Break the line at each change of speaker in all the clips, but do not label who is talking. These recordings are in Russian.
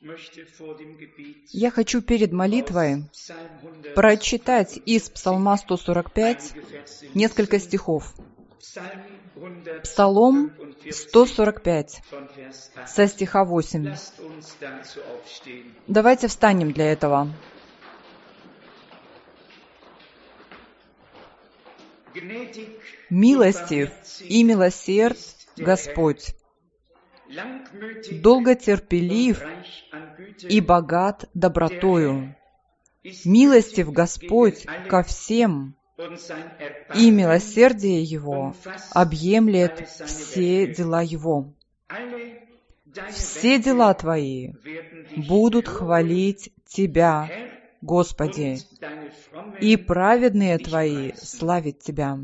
Я хочу перед молитвой прочитать из Псалма 145 несколько стихов. Псалом 145, со стиха 8. Давайте встанем для этого. Милостив и милосерд Господь, долготерпелив и богат добротою. Милостив Господь ко всем, и милосердие Его объемлет все дела Его. Все дела Твои будут хвалить Тебя, Господи, и праведные Твои славить Тебя.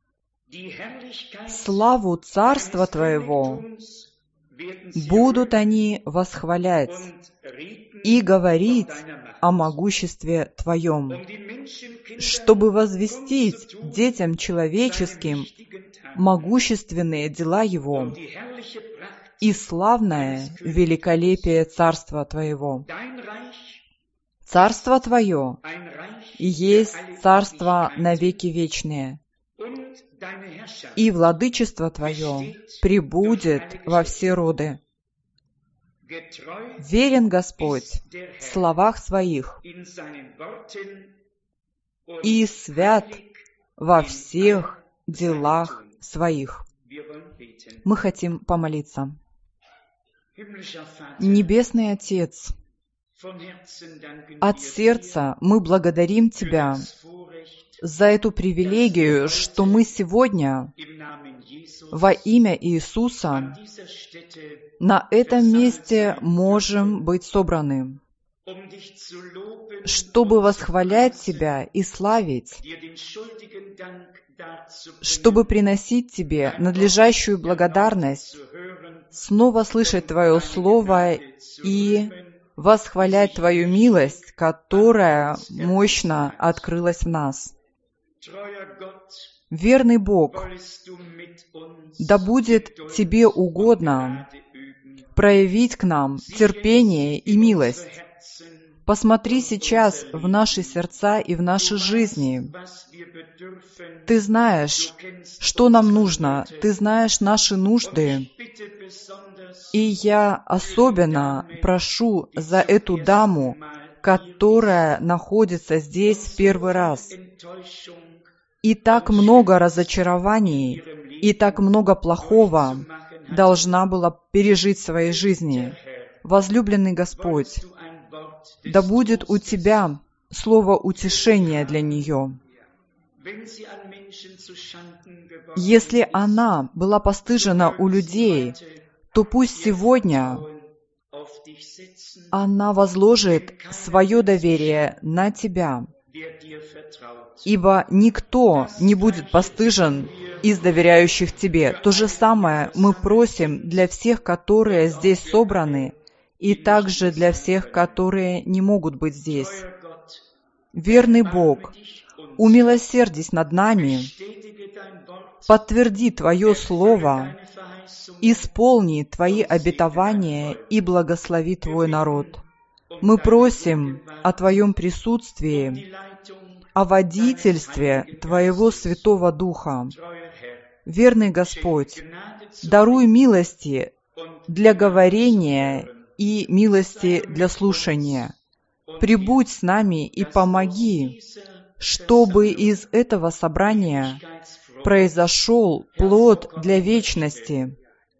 Славу Царства Твоего будут они восхвалять и говорить о могуществе Твоем, чтобы возвестить детям человеческим могущественные дела Его и славное великолепие Царства Твоего. Царство Твое есть Царство навеки вечные, и владычество Твое пребудет во все роды. Верен Господь в словах Своих и свят во всех делах Своих. Мы хотим помолиться. Небесный Отец, от сердца мы благодарим Тебя за эту привилегию, что мы сегодня во имя Иисуса на этом месте можем быть собраны, чтобы восхвалять Тебя и славить, чтобы приносить Тебе надлежащую благодарность, снова слышать Твое Слово и восхвалять Твою милость, которая мощно открылась в нас. Верный Бог, да будет Тебе угодно проявить к нам терпение и милость. Посмотри сейчас в наши сердца и в наши жизни. Ты знаешь, что нам нужно, Ты знаешь наши нужды. И я особенно прошу за эту даму, которая находится здесь в первый раз. И так много разочарований, и так много плохого должна была пережить в своей жизни. Возлюбленный Господь, да будет у Тебя слово утешения для нее. Если она была постыжена у людей, то пусть сегодня она возложит свое доверие на Тебя, ибо никто не будет постыжен из доверяющих Тебе. То же самое мы просим для всех, которые здесь собраны, и также для всех, которые не могут быть здесь. Верный Бог, умилосердись над нами, подтверди Твое Слово, исполни Твои обетования и благослови Твой народ. Мы просим о Твоем присутствии, о водительстве Твоего Святого Духа. Верный Господь, даруй милости для говорения и милости для слушания. Прибудь с нами и помоги, чтобы из этого собрания произошел плод для вечности,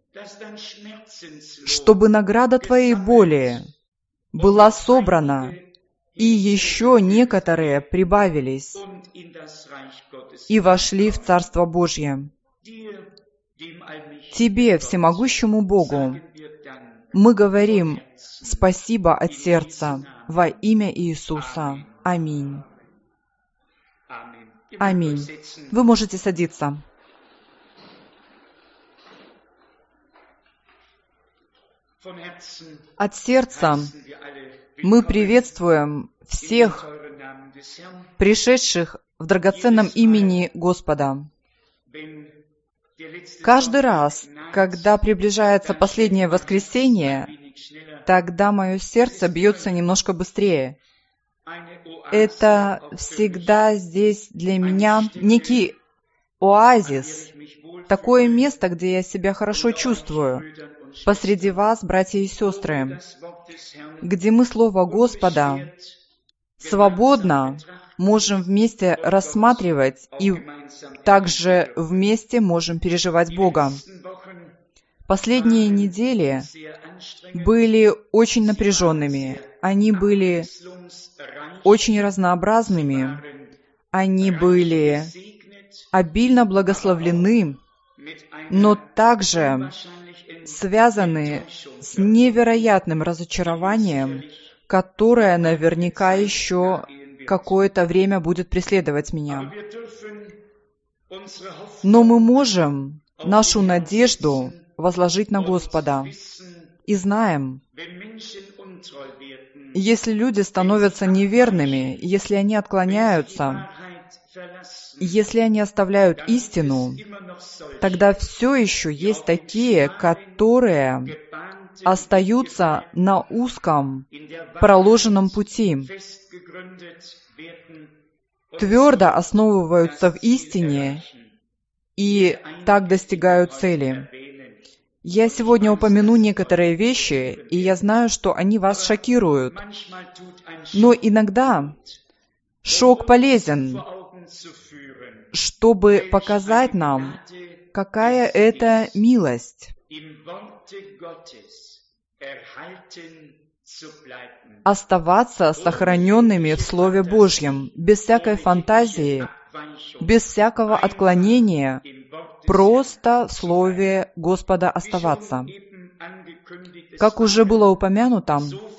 чтобы награда Твоей боли была собрана, и еще некоторые прибавились и вошли в Царство Божье. Тебе, всемогущему Богу, мы говорим спасибо от сердца во имя Иисуса. Аминь. Аминь. Вы можете садиться. От сердца мы приветствуем всех пришедших в драгоценном имени Господа. Каждый раз, когда приближается последнее воскресенье, тогда мое сердце бьется немножко быстрее. Это всегда здесь для меня некий оазис, такое место, где я себя хорошо чувствую, посреди вас, братья и сестры, где мы Слово Господа свободно можем вместе рассматривать и также вместе можем переживать Бога. Последние недели были очень напряженными, они были очень разнообразными, они были обильно благословлены, но также связаны с невероятным разочарованием, которое наверняка еще какое-то время будет преследовать меня. Но мы можем нашу надежду возложить на Господа и знаем, если люди становятся неверными, если они отклоняются, если они оставляют истину, тогда все еще есть такие, которые остаются на узком проложенном пути, твердо основываются в истине и так достигают цели. Я сегодня упомяну некоторые вещи, и я знаю, что они вас шокируют. Но иногда шок полезен, чтобы показать нам, какая это милость. Оставаться сохраненными в Слове Божьем, без всякой фантазии, без всякого отклонения, просто в Слове Господа оставаться. Как уже было упомянуто,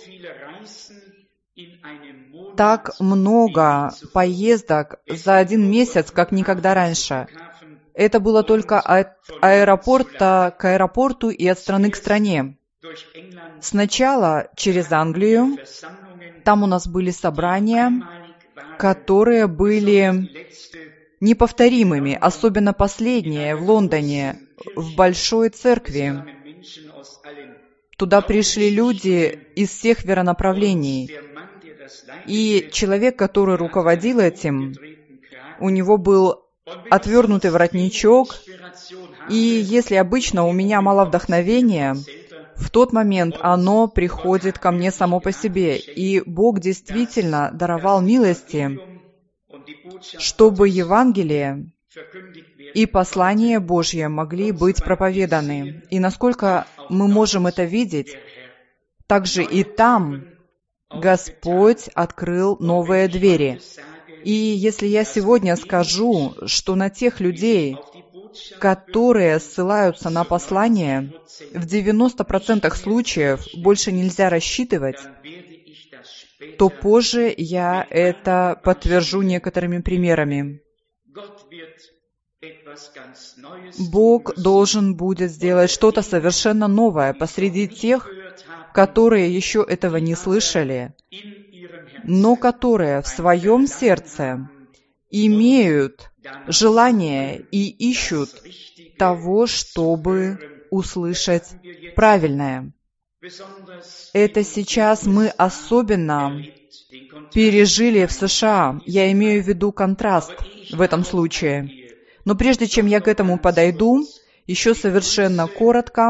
так много поездок за один месяц, как никогда раньше. Это было только от аэропорта к аэропорту и от страны к стране. Сначала через Англию, там у нас были собрания, которые были неповторимыми, особенно последнее в Лондоне, в Большой Церкви. Туда пришли люди из всех веронаправлений. И человек, который руководил этим, у него был отвернутый воротничок, и если обычно у меня мало вдохновения, в тот момент оно приходит ко мне само по себе. И Бог действительно даровал милости, чтобы Евангелие и послание Божье могли быть проповеданы. И насколько мы можем это видеть, также и там Господь открыл новые двери. И если я сегодня скажу, что на тех людей, которые ссылаются на послание, в 90% случаев больше нельзя рассчитывать, то позже я это подтвержу некоторыми примерами. Бог должен будет сделать что-то совершенно новое посреди тех, которые еще этого не слышали, но которые в своем сердце имеют желание и ищут того, чтобы услышать правильное. Это сейчас мы особенно пережили в США. Я имею в виду контраст в этом случае. Но прежде чем я к этому подойду, еще совершенно коротко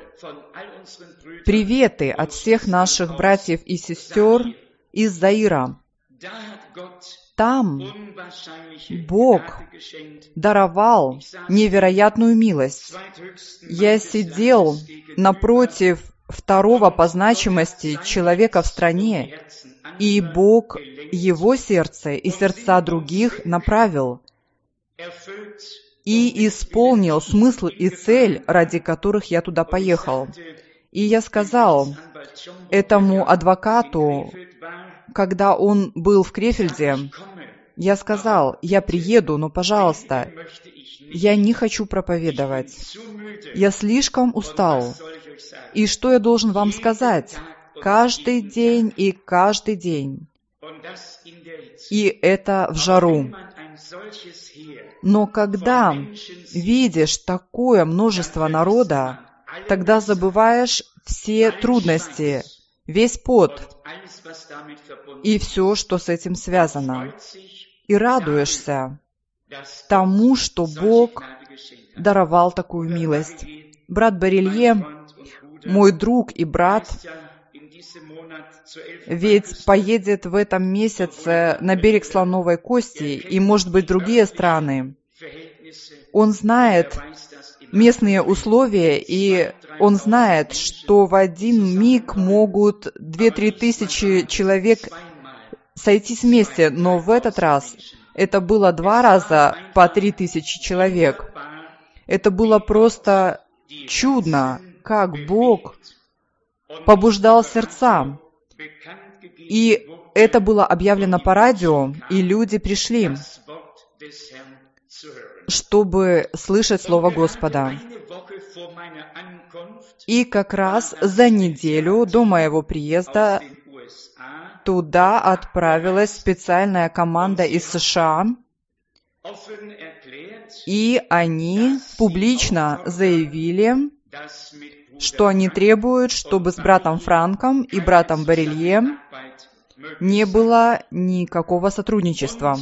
приветы от всех наших братьев и сестер из Заира. Там Бог даровал невероятную милость. Я сидел напротив второго по значимости человека в стране, и Бог его сердце и сердца других направил и исполнил смысл и цель, ради которых я туда поехал. И я сказал этому адвокату, когда он был в Крефельде, я сказал: я приеду, но, пожалуйста, я не хочу проповедовать. Я слишком устал. И что я должен вам сказать? Каждый день и каждый день. И это в жару. Но когда видишь такое множество народа, тогда забываешь все трудности, весь пот и все, что с этим связано. И радуешься тому, что Бог даровал такую милость. Брат Барелье, мой друг и брат, ведь поедет в этом месяце на берег Слоновой Кости и, может быть, другие страны. Он знает местные условия, и он знает, что в один миг могут 2-3 тысячи человек сойтись вместе, но в этот раз это было 2 раза по 3 тысячи человек. Это было просто чудно, как Бог побуждал сердца. И это было объявлено по радио, и люди пришли, чтобы слышать Слово Господа. И как раз за неделю до моего приезда туда отправилась специальная команда из США, и они публично заявили, что они требуют, чтобы с братом Франком и братом Барелье не было никакого сотрудничества.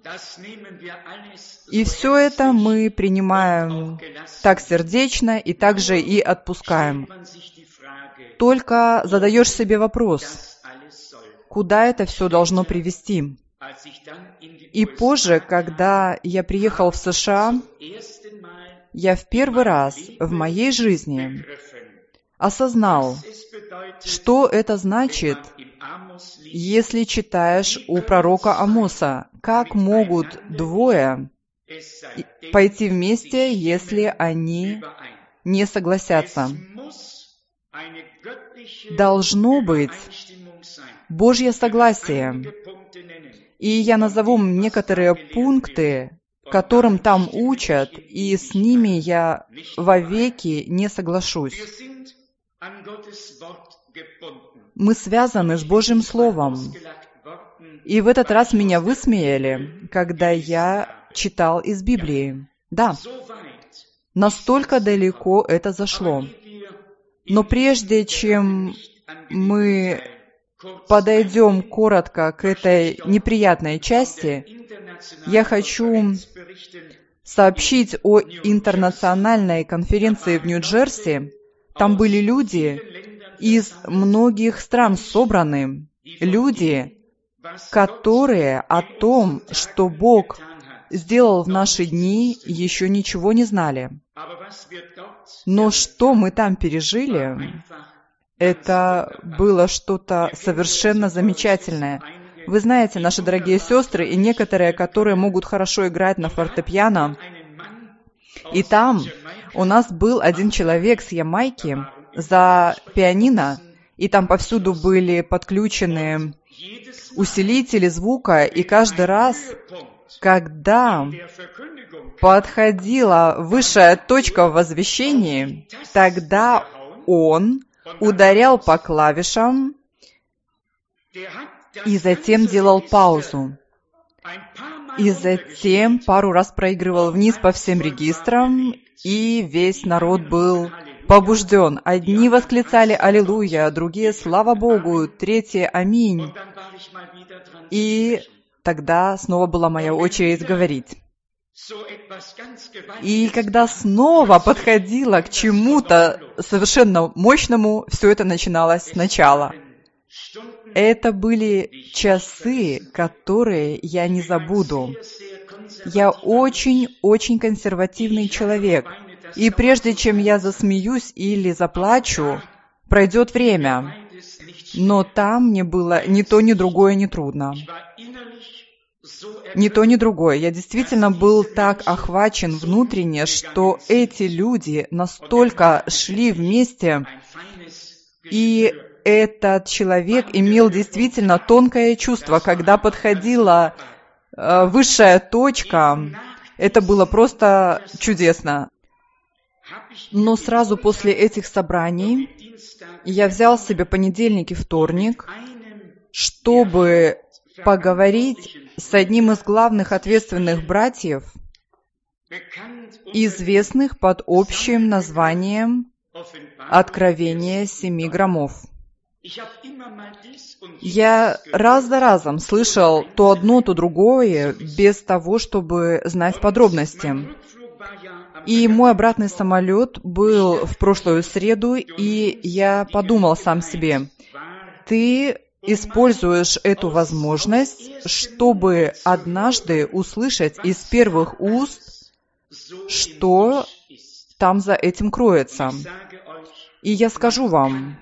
И все это мы принимаем так сердечно и также и отпускаем. Только задаешь себе вопрос, куда это все должно привести. И позже, когда я приехал в США, я в первый раз в моей жизни осознал, что это значит, если читаешь у пророка Амоса, как могут двое пойти вместе, если они не согласятся. Должно быть Божье согласие. И я назову некоторые пункты, которым там учат, и с ними я вовеки не соглашусь. Мы связаны с Божьим Словом. И в этот раз меня высмеяли, когда я читал из Библии. Да, настолько далеко это зашло. Но прежде чем мы подойдем коротко к этой неприятной части, я хочу сообщить о интернациональной конференции в Нью-Джерси. Там были люди из многих стран собраны, люди, которые о том, что Бог сделал в наши дни, еще ничего не знали. Но что мы там пережили, это было что-то совершенно замечательное. Вы знаете, наши дорогие сестры, и некоторые, которые могут хорошо играть на фортепиано, и там у нас был один человек с Ямайки за пианино, и там повсюду были подключены усилители звука, и каждый раз, когда подходила высшая точка в возвещении, тогда он ударял по клавишам и затем делал паузу. И затем пару раз проигрывал вниз по всем регистрам, и весь народ был побужден. Одни восклицали «Аллилуйя», другие «Слава Богу», третьи «Аминь». И тогда снова была моя очередь говорить. И когда снова подходила к чему-то совершенно мощному, все это начиналось сначала. Это были часы, которые я не забуду. Я очень-очень консервативный человек. И прежде чем я засмеюсь или заплачу, пройдет время. Но там мне было ни то, ни другое не трудно. Ни то, ни другое. Я действительно был так охвачен внутренне, что эти люди настолько шли вместе, и этот человек имел действительно тонкое чувство, когда подходила высшая точка, это было просто чудесно. Но сразу после этих собраний я взял себе понедельник и вторник, чтобы поговорить с одним из главных ответственных братьев, известных под общим названием «Откровение 7 громов». Я раз за разом слышал то одно, то другое, без того, чтобы знать подробности. И мой обратный самолет был в прошлую среду, и я подумал сам себе, ты используешь эту возможность, чтобы однажды услышать из первых уст, что там за этим кроется. И я скажу вам,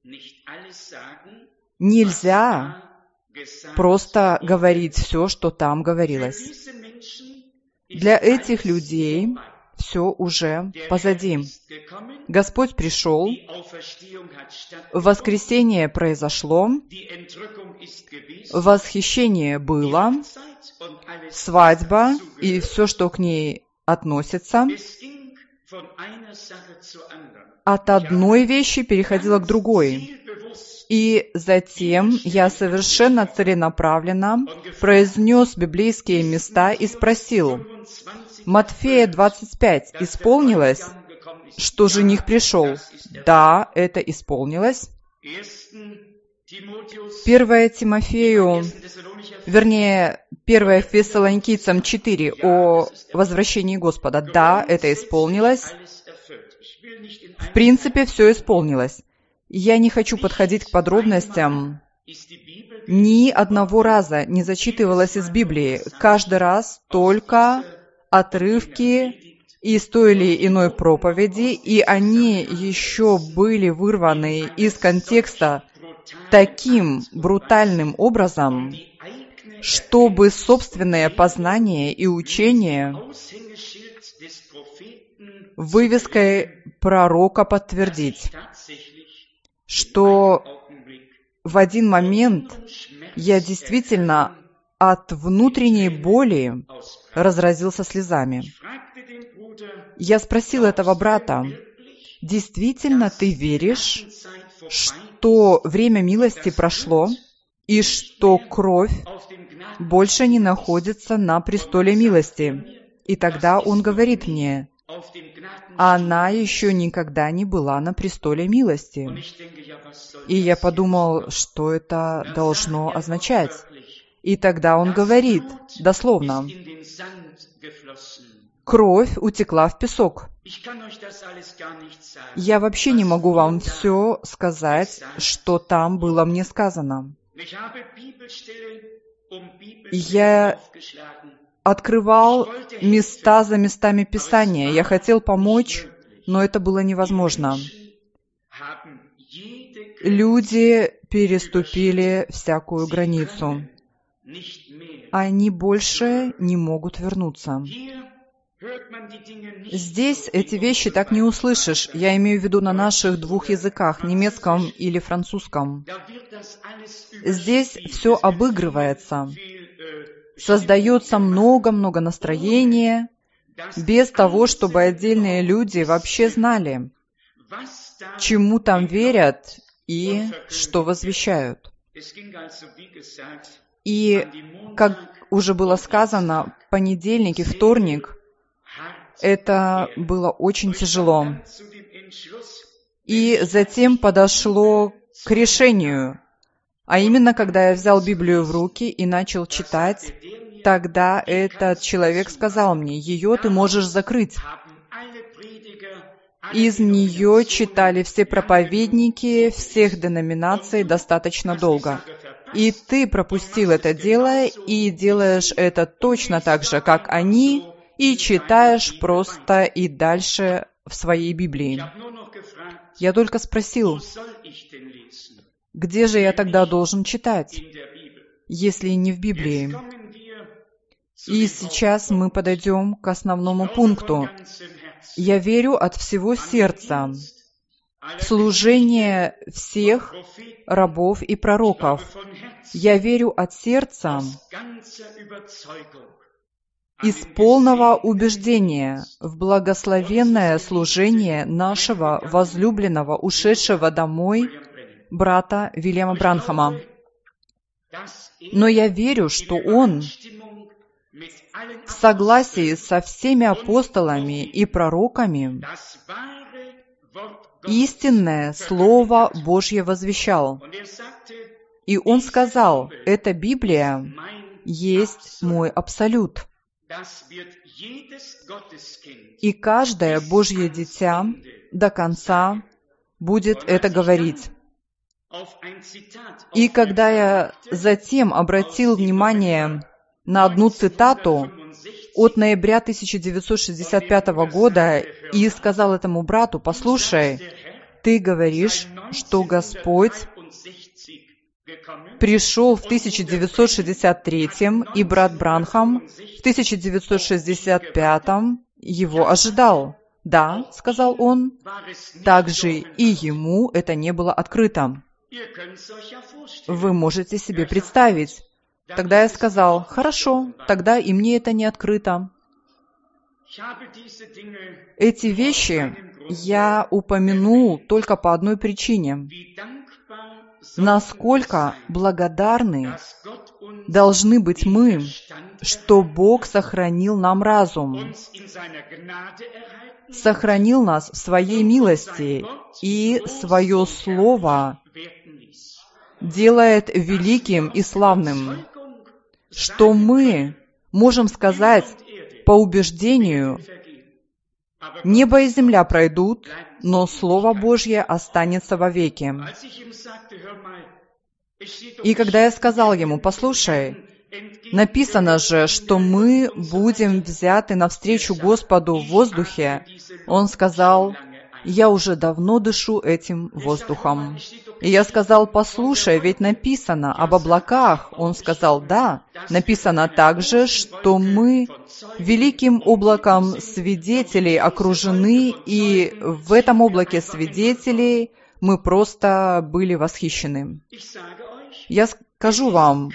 нельзя просто говорить все, что там говорилось. Для этих людей все уже позади. Господь пришел, воскресение произошло, восхищение было, свадьба и все, что к ней относится, от одной вещи переходило к другой. И затем я совершенно целенаправленно произнес библейские места и спросил, Матфея 25 исполнилось, что жених пришел? Да, это исполнилось. 1 Тимофею, вернее, 1 Фессалоникийцам 4 о возвращении Господа. Да, это исполнилось. В принципе, все исполнилось. Я не хочу подходить к подробностям. Ни одного раза не зачитывалось из Библии. Каждый раз только отрывки из той или иной проповеди, и они еще были вырваны из контекста таким брутальным образом, чтобы собственное познание и учение вывеской пророка подтвердить, что в один момент я действительно от внутренней боли разразился слезами. Я спросил этого брата, действительно ты веришь, что время милости прошло и что кровь больше не находится на престоле милости? И тогда он говорит мне, она еще никогда не была на престоле милости. И я подумал, что это должно означать. И тогда он говорит, дословно, кровь утекла в песок. Я вообще не могу вам все сказать, что там было мне сказано. Я открывал места за местами Писания. Я хотел помочь, но это было невозможно. Люди переступили всякую границу. Они больше не могут вернуться. Здесь эти вещи так не услышишь. Я имею в виду на наших двух языках, немецком или французском. Здесь все обыгрывается. Создается много-много настроения, без того, чтобы отдельные люди вообще знали, чему там верят и что возвещают. И, как уже было сказано, понедельник и вторник, это было очень тяжело. И затем подошло к решению, а именно, когда я взял Библию в руки и начал читать, тогда этот человек сказал мне, ее ты можешь закрыть. Из нее читали все проповедники всех деноминаций достаточно долго. И ты пропустил это дело, и делаешь это точно так же, как они, и читаешь просто и дальше в своей Библии. Я только спросил, где же я тогда должен читать, если не в Библии? И сейчас мы подойдем к основному пункту. Я верю от всего сердца в служение всех рабов и пророков. Я верю от сердца, из полного убеждения в благословенное служение нашего возлюбленного, ушедшего домой брата Вильяма Бранхама. Но я верю, что он в согласии со всеми апостолами и пророками истинное Слово Божье возвещал. И он сказал, эта Библия есть мой абсолют. И каждое Божье дитя до конца будет это говорить. И когда я затем обратил внимание на одну цитату от ноября 1965 года и сказал этому брату, послушай, ты говоришь, что Господь пришел в 1963 и брат Бранхам в 1965 его ожидал. Да, сказал он, также и ему это не было открыто. Вы можете себе представить. Тогда я сказал, хорошо, тогда и мне это не открыто. Эти вещи я упомянул только по одной причине. Насколько благодарны должны быть мы, что Бог сохранил нам разум, сохранил нас в Своей милости и Свое Слово делает великим и славным, что мы можем сказать по убеждению, небо и земля пройдут, но Слово Божье останется вовеки. И когда я сказал ему, послушай, написано же, что мы будем взяты навстречу Господу в воздухе, он сказал, я уже давно дышу этим воздухом. И я сказал, послушай, ведь написано об облаках. Он сказал, да, написано также, что мы великим облаком свидетелей окружены, и в этом облаке свидетелей мы просто были восхищены. Я скажу вам,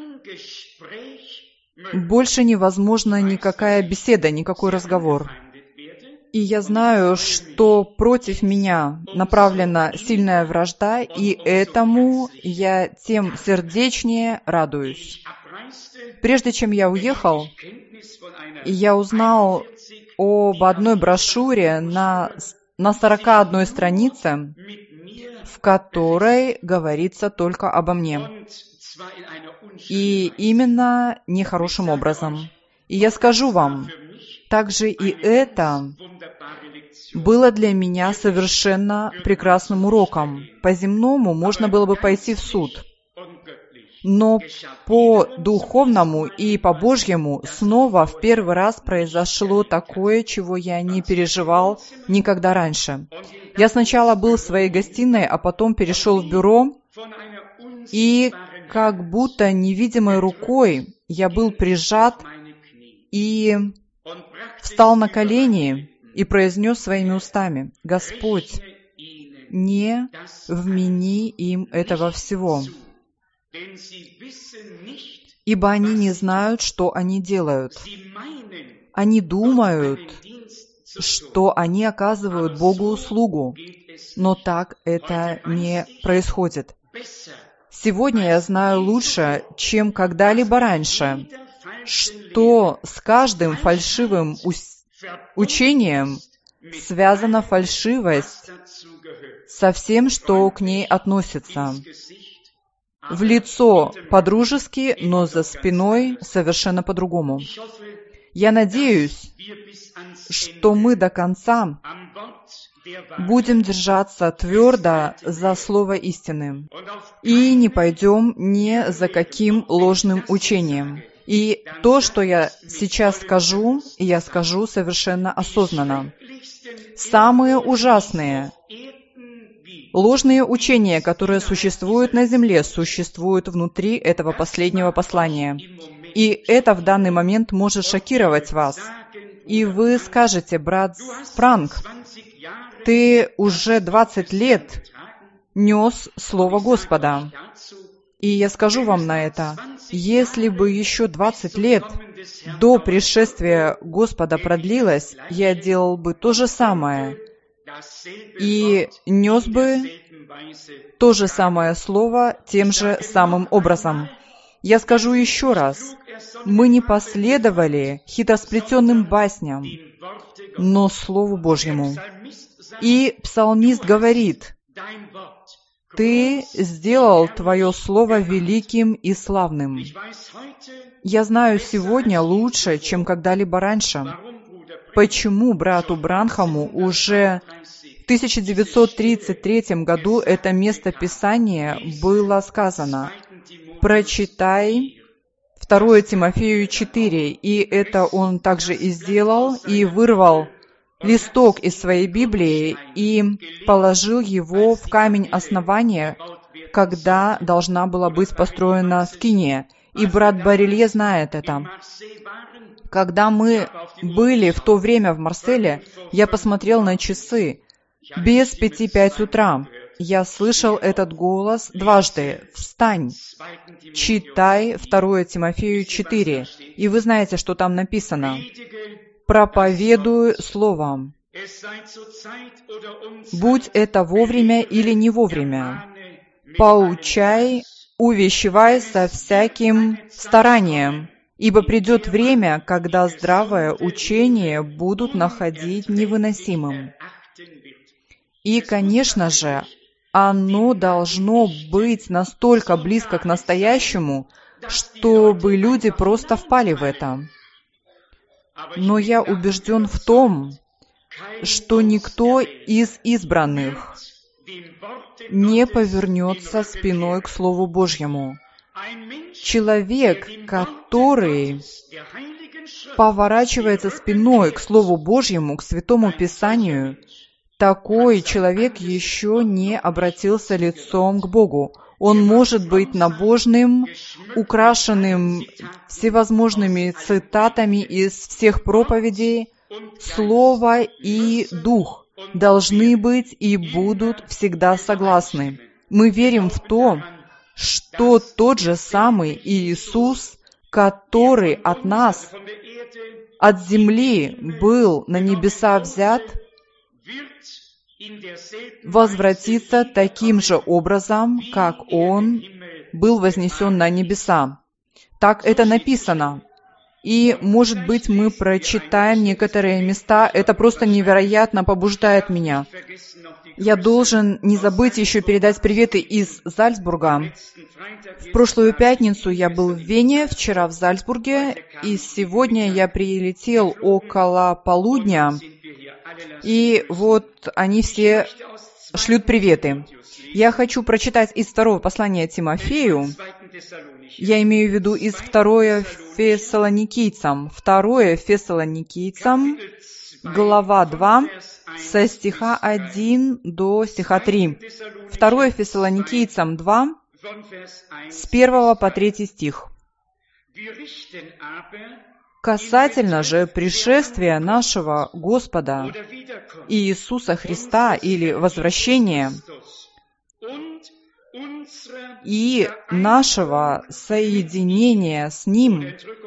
больше невозможна никакая беседа, никакой разговор. И я знаю, что против меня направлена сильная вражда, и этому я тем сердечнее радуюсь. Прежде чем я уехал, я узнал об одной брошюре на 41 странице, в которой говорится только обо мне. И именно нехорошим образом. И я скажу вам, также и это было для меня совершенно прекрасным уроком. По-земному можно было бы пойти в суд, но по духовному и по Божьему снова в первый раз произошло такое, чего я не переживал никогда раньше. Я сначала был в своей гостиной, а потом перешел в бюро, и как будто невидимой рукой я был прижат и встал на колени и произнес своими устами, «Господь, не вмени им этого всего, ибо они не знают, что они делают. Они думают, что они оказывают Богу услугу, но так это не происходит. Сегодня я знаю лучше, чем когда-либо раньше, что с каждым фальшивым учением связана фальшивость со всем, что к ней относится. В лицо по-дружески, но за спиной совершенно по-другому. Я надеюсь, что мы до конца будем держаться твердо за слово истины и не пойдем ни за каким ложным учением. И то, что я сейчас скажу, я скажу совершенно осознанно. Самые ужасные ложные учения, которые существуют на земле, существуют внутри этого последнего послания. И это в данный момент может шокировать вас. И вы скажете, брат Франк, ты уже 20 лет нес Слово Господа. И я скажу вам на это, если бы еще 20 лет до пришествия Господа продлилось, я делал бы то же самое и нес бы то же самое слово тем же самым образом. Я скажу еще раз, мы не последовали хитросплетенным басням, но Слову Божьему. И псалмист говорит: «Ты сделал Твое Слово великим и славным». Я знаю сегодня лучше, чем когда-либо раньше, почему брату Бранхаму уже в 1933 году это место Писания было сказано: «Прочитай 2 Тимофею 4», и это он также и сделал, и вырвал листок из своей Библии и положил его в камень основания, когда должна была быть построена скиния. И брат Барелье знает это. Когда мы были в то время в Марселе, я посмотрел на часы. Без 5:05 утра. Я слышал этот голос дважды: «Встань, читай 2 Тимофею 4». И вы знаете, что там написано: «Проповедую словом». Будь это вовремя или не вовремя, поучай, увещевай со всяким старанием, ибо придет время, когда здравое учение будут находить невыносимым. И, конечно же, оно должно быть настолько близко к настоящему, чтобы люди просто впали в это. Но я убежден в том, что никто из избранных не повернется спиной к Слову Божьему. Человек, который поворачивается спиной к Слову Божьему, к Святому Писанию, такой человек еще не обратился лицом к Богу. Он может быть набожным, украшенным всевозможными цитатами из всех проповедей. Слово и Дух должны быть и будут всегда согласны. Мы верим в то, что тот же самый Иисус, который от нас, от земли, был на небеса взят, возвратится таким же образом, как Он был вознесен на небеса. Так это написано. И, может быть, мы прочитаем некоторые места. Это просто невероятно побуждает меня. Я должен не забыть еще передать приветы из Зальцбурга. В прошлую пятницу я был в Вене, вчера в Зальцбурге, и сегодня я прилетел около полудня. И вот они все шлют приветы. Я хочу прочитать из 2 послания Тимофею. Я имею в виду из 2 Фессалоникийцам. 2 Фессалоникийцам, глава 2, со стиха 1 до стиха 3. 2 Фессалоникийцам 2, с 1 по 3 стих. «Касательно же пришествия нашего Господа Иисуса Христа или возвращения и нашего соединения с Ним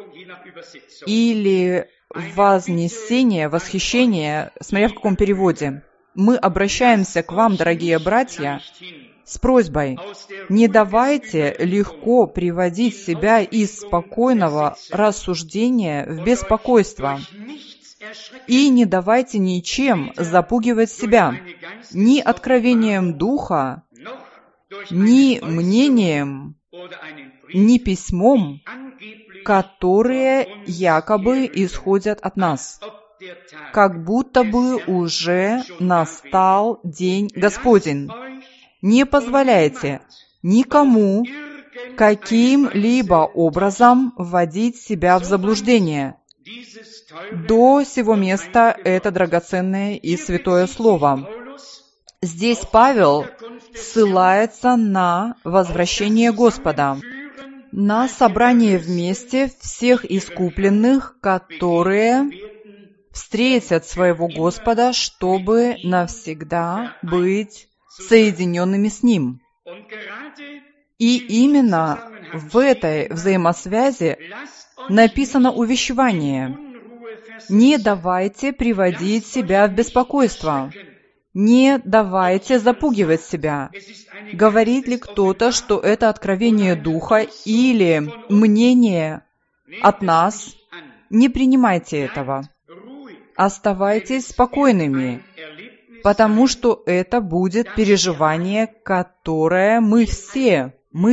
или вознесения, восхищения, смотря в каком переводе, мы обращаемся к вам, дорогие братья, с просьбой: не давайте легко приводить себя из спокойного рассуждения в беспокойство, и не давайте ничем запугивать себя, ни откровением Духа, ни мнением, ни письмом, которые якобы исходят от нас, как будто бы уже настал день Господень. Не позволяйте никому каким-либо образом вводить себя в заблуждение. До сего места это драгоценное и святое слово. Здесь Павел ссылается на возвращение Господа, на собрание вместе всех искупленных, которые встретят своего Господа, чтобы навсегда быть соединенными с Ним. И именно в этой взаимосвязи написано увещевание: не давайте приводить себя в беспокойство, не давайте запугивать себя. Говорит ли кто-то, что это откровение Духа или мнение от нас? Не принимайте этого. Оставайтесь спокойными. потому что это будет переживание, которое мы все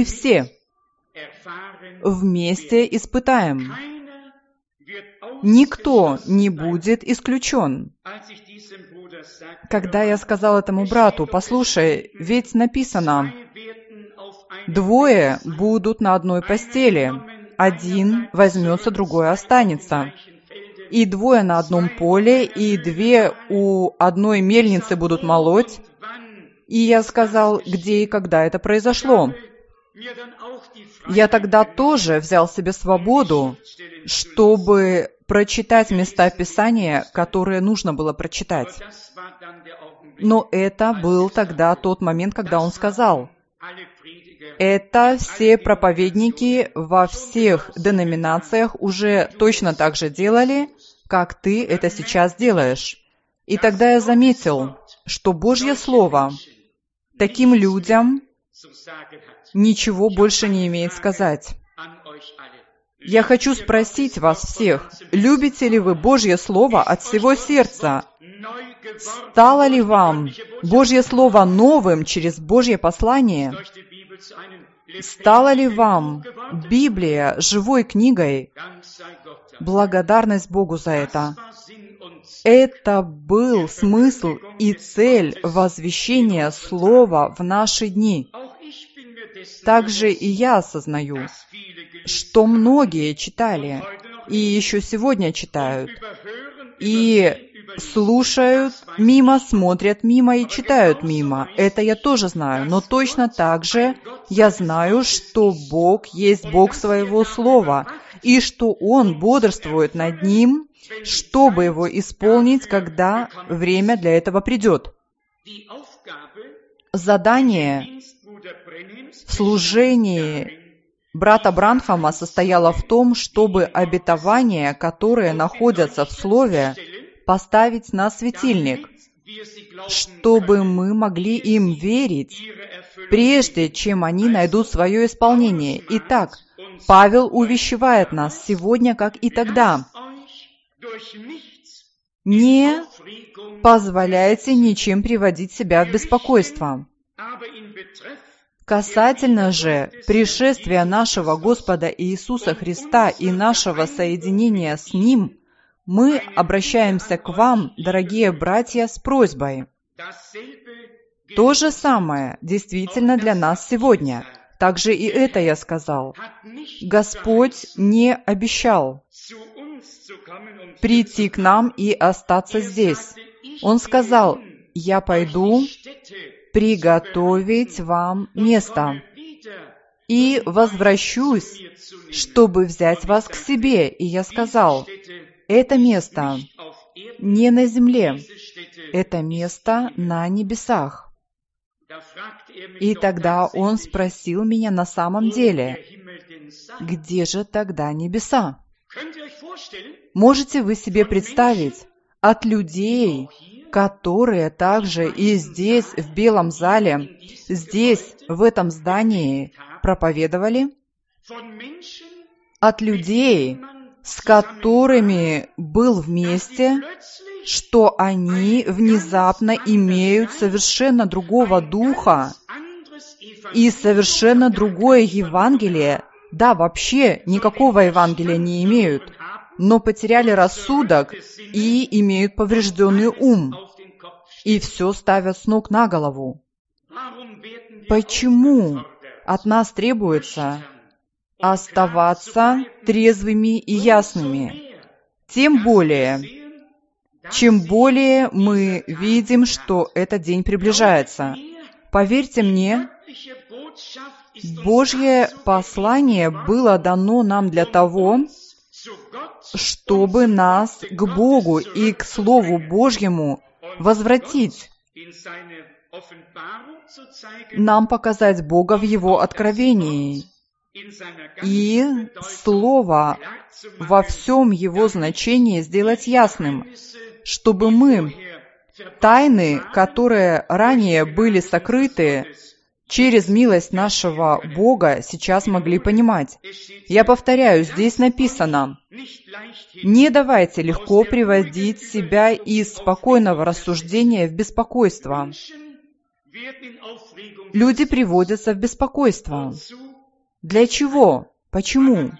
вместе испытаем. Никто не будет исключен. Когда я сказал этому брату: послушай, ведь написано, 2 будут на одной постели, 1 возьмется, другой останется. И 2 на одном поле, и 2 у одной мельницы будут молоть. И я сказал, где и когда это произошло. Я тогда тоже взял себе свободу, чтобы прочитать места Писания, которые нужно было прочитать. Но это был тогда тот момент, когда он сказал: это все проповедники во всех деноминациях уже точно так же делали, как ты это сейчас делаешь. И тогда я заметил, что Божье Слово таким людям ничего больше не имеет сказать. Я хочу спросить вас всех, любите ли вы Божье Слово от всего сердца? Стало ли вам Божье Слово новым через Божье послание? Стала ли вам Библия живой книгой? Благодарность Богу за это. Это был смысл и цель возвещения Слова в наши дни. Также и я осознаю, что многие читали, и еще сегодня читают, и слушают мимо, смотрят мимо и читают мимо. Это я тоже знаю, но точно так же я знаю, что Бог есть Бог своего Слова, и что Он бодрствует над ним, чтобы его исполнить, когда время для этого придет. Задание в служении брата Бранхама состояло в том, чтобы обетования, которые находятся в Слове, поставить на светильник, чтобы мы могли им верить, прежде чем они найдут свое исполнение. Итак, Павел увещевает нас сегодня, как и тогда: не позволяйте ничем приводить себя в беспокойство. Касательно же пришествия нашего Господа Иисуса Христа и нашего соединения с Ним, мы обращаемся к вам, дорогие братья, с просьбой. То же самое действительно для нас сегодня. Также и это я сказал. Господь не обещал прийти к нам и остаться здесь. Он сказал: «Я пойду приготовить вам место и возвращусь, чтобы взять вас к себе». И я сказал: это место не на земле, это место на небесах. И тогда он спросил меня: на самом деле, где же тогда небеса? Можете вы себе представить, от людей, которые также и здесь, в Белом зале, здесь, в этом здании проповедовали? От людей, с которыми был вместе, что они внезапно имеют совершенно другого духа и совершенно другое Евангелие, да, вообще никакого Евангелия не имеют, но потеряли рассудок и имеют поврежденный ум, и все ставят с ног на голову. Почему от нас требуется оставаться трезвыми и ясными? Тем более, чем более мы видим, что этот день приближается. Поверьте мне, Божье послание было дано нам для того, чтобы нас к Богу и к Слову Божьему возвратить, нам показать Бога в Его откровении и Слово во всем Его значении сделать ясным, чтобы мы тайны, которые ранее были сокрыты через милость нашего Бога сейчас могли понимать. Я повторяю, здесь написано: не давайте легко приводить себя из спокойного рассуждения в беспокойство. Люди приводятся в беспокойство. Для чего? Почему?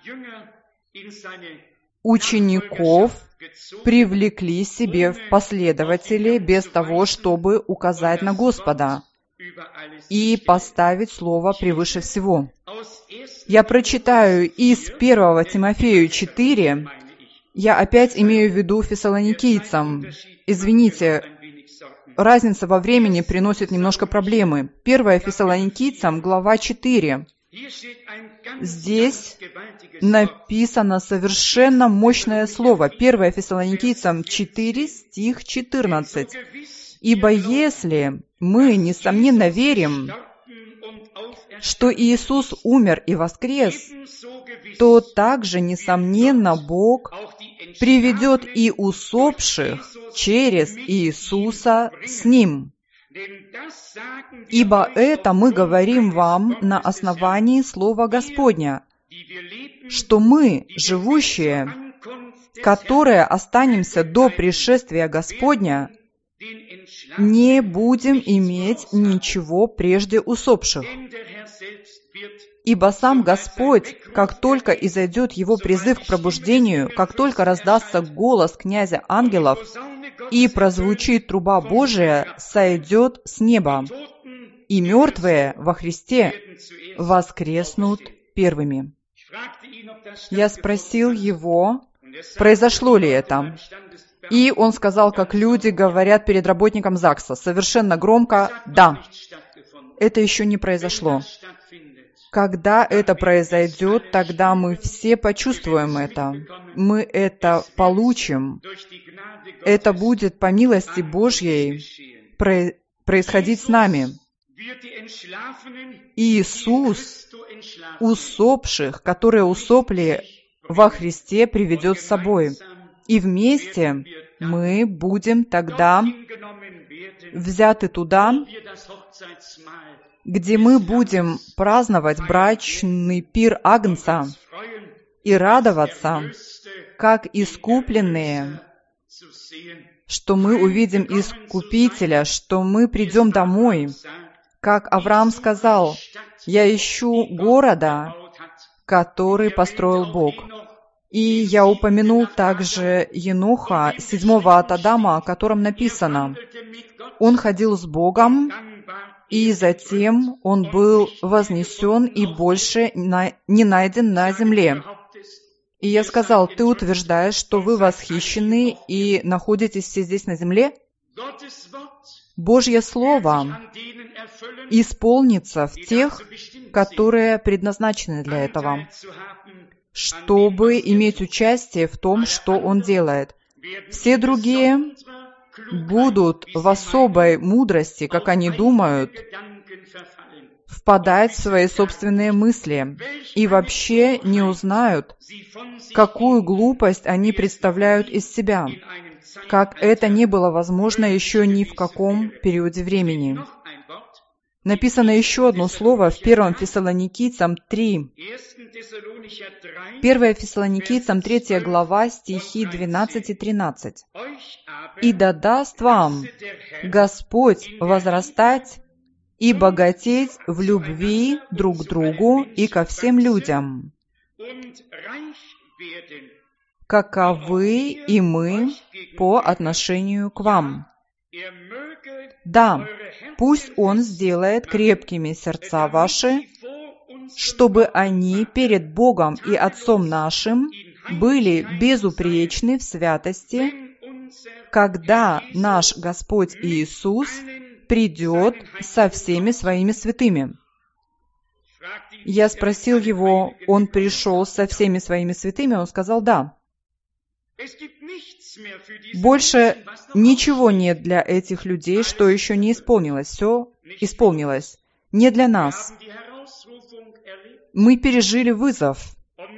Учеников привлекли себе в последователи без того, чтобы указать на Господа и поставить Слово превыше всего. Я прочитаю из 1 Тимофею 4, я опять имею в виду фессалоникийцам. Извините, разница во времени приносит немножко проблемы. 1 Фессалоникийцам, глава 4. Здесь написано совершенно мощное слово. 1 Фессалоникийцам 4, стих 14. «Ибо если мы, несомненно, верим, что Иисус умер и воскрес, то также, несомненно, Бог приведет и усопших через Иисуса с Ним. Ибо это мы говорим вам на основании Слова Господня, что мы, живущие, которые останемся до пришествия Господня, не будем иметь ничего прежде усопших. Ибо сам Господь, как только изойдет Его призыв к пробуждению, как только раздастся голос князя ангелов и прозвучит труба Божия, сойдет с неба, и мертвые во Христе воскреснут первыми». Я спросил его, произошло ли это. И он сказал, как люди говорят перед работником ЗАГСа, совершенно громко: «Да, это еще не произошло». Когда это произойдет, тогда мы все почувствуем это. Мы это получим. Это будет по милости Божьей происходить с нами. Иисус усопших, которые усопли во Христе, приведет с собой. И вместе мы будем тогда взяты туда, где мы будем праздновать брачный пир Агнца и радоваться, как искупленные, что мы увидим Искупителя, что мы придем домой. Как Авраам сказал: «Я ищу города, который построил Бог». И я упомянул также Еноха, 7-го от Адама, о котором написано: он ходил с Богом, и затем он был вознесен и больше не найден на земле. И я сказал: ты утверждаешь, что вы восхищены и находитесь все здесь на земле? Божье Слово исполнится в тех, которые предназначены для этого, чтобы иметь участие в том, что Он делает. Все другие будут в особой мудрости, как они думают, впадать в свои собственные мысли и вообще не узнают, какую глупость они представляют из себя, как это не было возможно еще ни в каком периоде времени. Написано еще одно слово в 1 Фессалоникийцам 3. 1 Фессалоникийцам 3 глава, стихи 12 и 13. «И дадаст вам Господь возрастать и богатеть в любви друг к другу и ко всем людям, каковы и мы по отношению к вам. Да, пусть Он сделает крепкими сердца ваши, чтобы они перед Богом и Отцом нашим были безупречны в святости, когда наш Господь Иисус придет со всеми своими святыми». Я спросил его, он пришел со всеми своими святыми? Он сказал: да. Больше ничего нет для этих людей, что еще не исполнилось. Все исполнилось. Не для нас. Мы пережили вызов.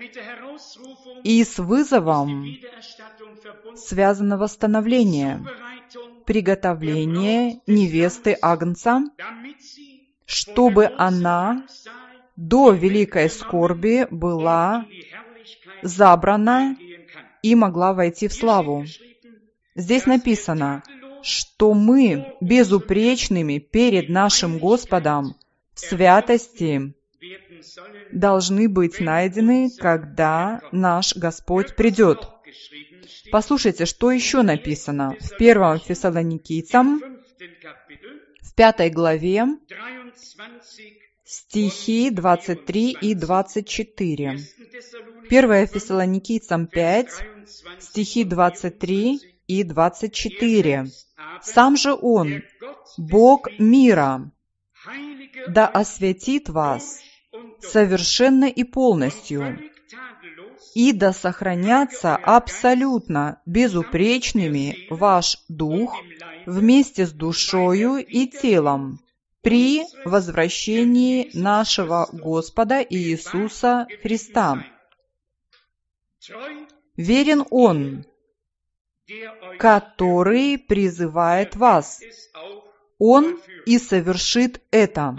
И с вызовом связано восстановление, приготовление невесты Агнца, чтобы она до великой скорби была забрана и могла войти в славу. Здесь написано, что мы безупречными перед нашим Господом в святости должны быть найдены, когда наш Господь придет. Послушайте, что еще написано в 1 Фессалоникийцам, в 5 главе, стихи 23 и 24. 1 Фессалоникийцам 5, стихи 23 и 24. «Сам же Он, Бог мира, да осветит вас совершенно и полностью, и да сохранятся абсолютно безупречными ваш дух вместе с душою и телом при возвращении нашего Господа Иисуса Христа. Верен Он, который призывает вас. Он и совершит это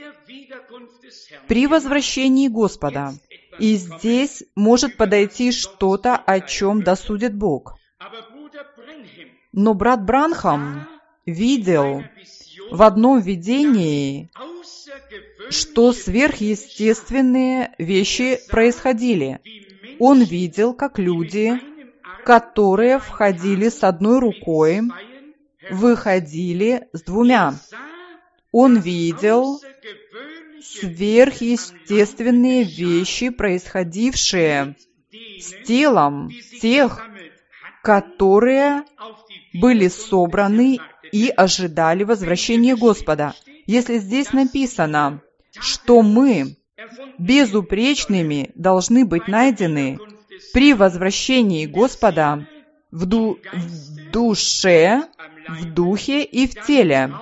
при возвращении Господа». И здесь может подойти что-то, о чем досудит Бог. Но брат Бранхам видел в одном видении, что сверхъестественные вещи происходили. Он видел, как люди, которые входили с одной рукой, выходили с двумя. Он видел сверхъестественные вещи, происходившие с телом тех, которые были собраны и ожидали возвращения Господа. Если здесь написано, что мы безупречными должны быть найдены при возвращении Господа в душе, в духе и в теле,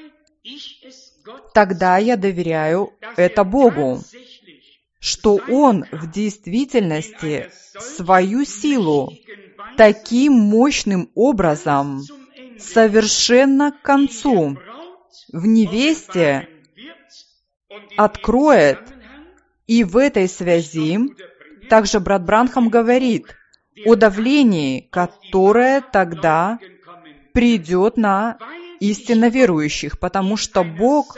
тогда я доверяю это Богу, что Он в действительности свою силу таким мощным образом совершенно к концу в невесте откроет. И в этой связи также брат Бранхам говорит о давлении, которое тогда придет на истинно верующих, потому что Бог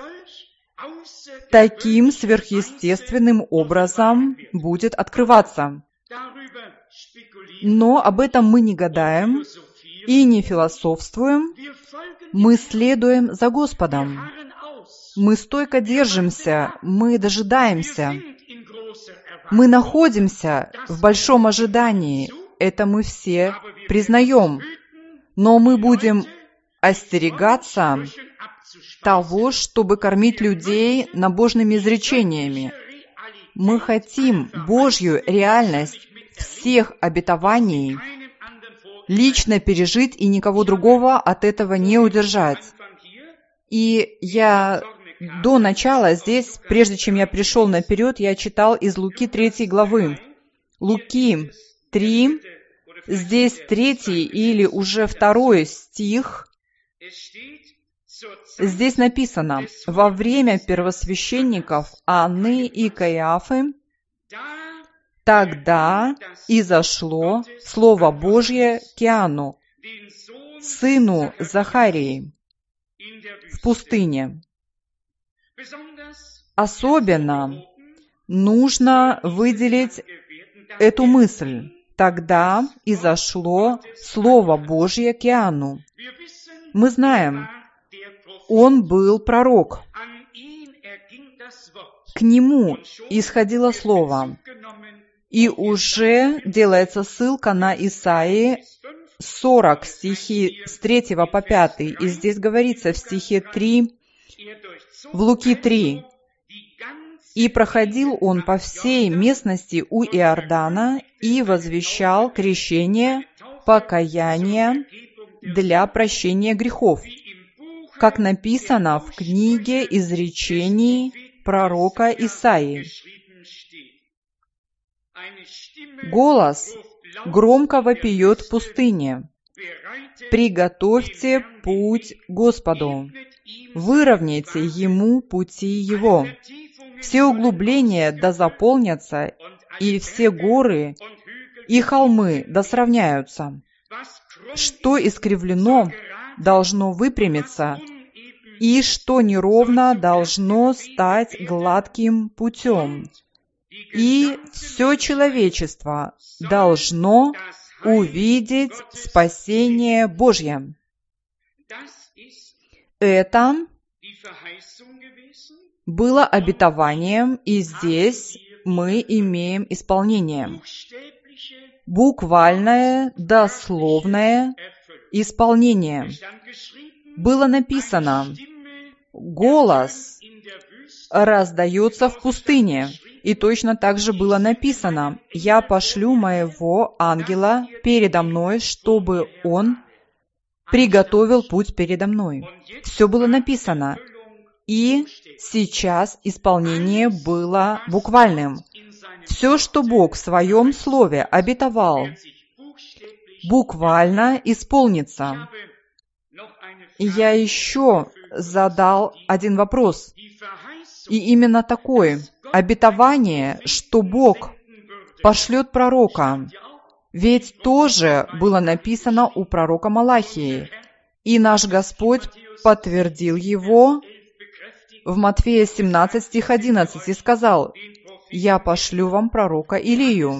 таким сверхъестественным образом будет открываться. Но об этом мы не гадаем и не философствуем. Мы следуем за Господом. Мы стойко держимся, мы дожидаемся. Мы находимся в большом ожидании. Это мы все признаем. Но мы будем остерегаться того, чтобы кормить людей набожными изречениями. Мы хотим Божью реальность всех обетований лично пережить и никого другого от этого не удержать. И я до начала здесь, прежде чем я пришел наперед, я читал из Луки 3 главы. Луки 3, здесь 3 или уже 2 стих. Здесь написано: «Во время первосвященников Анны и Каиафы тогда изошло Слово Божье к Иоанну, сыну Захарии, в пустыне». Особенно нужно выделить эту мысль. Тогда изошло Слово Божье к Иоанну. Мы знаем, он был пророк. К нему исходило Слово. И уже делается ссылка на Исаии 40, стихи с 3 по 5. И здесь говорится в стихе 3, в Луки 3. «И проходил он по всей местности у Иордана и возвещал крещение, покаяние для прощения грехов, как написано в книге изречений пророка Исаии. Голос громко вопиет в пустыне: приготовьте путь Господу, выровняйте ему пути его. Все углубления да заполнятся, и все горы и холмы да сравняются. Что искривлено, должно выпрямиться, и что неровно, должно стать гладким путем. И все человечество должно увидеть спасение Божье. Это было обетованием, и здесь мы имеем исполнение. Буквальное, дословное исполнение. Было написано: «Голос раздается в пустыне». И точно так же было написано: «Я пошлю моего ангела передо мной, чтобы он приготовил путь передо мной». Все было написано. И сейчас исполнение было буквальным. Все, что Бог в Своем Слове обетовал, буквально исполнится. И я еще задал один вопрос. И именно такой: обетование, что Бог пошлет пророка. Ведь тоже было написано у пророка Малахии. И наш Господь подтвердил его в Матфея 17, стих 11, и сказал: «Я пошлю вам пророка Илию».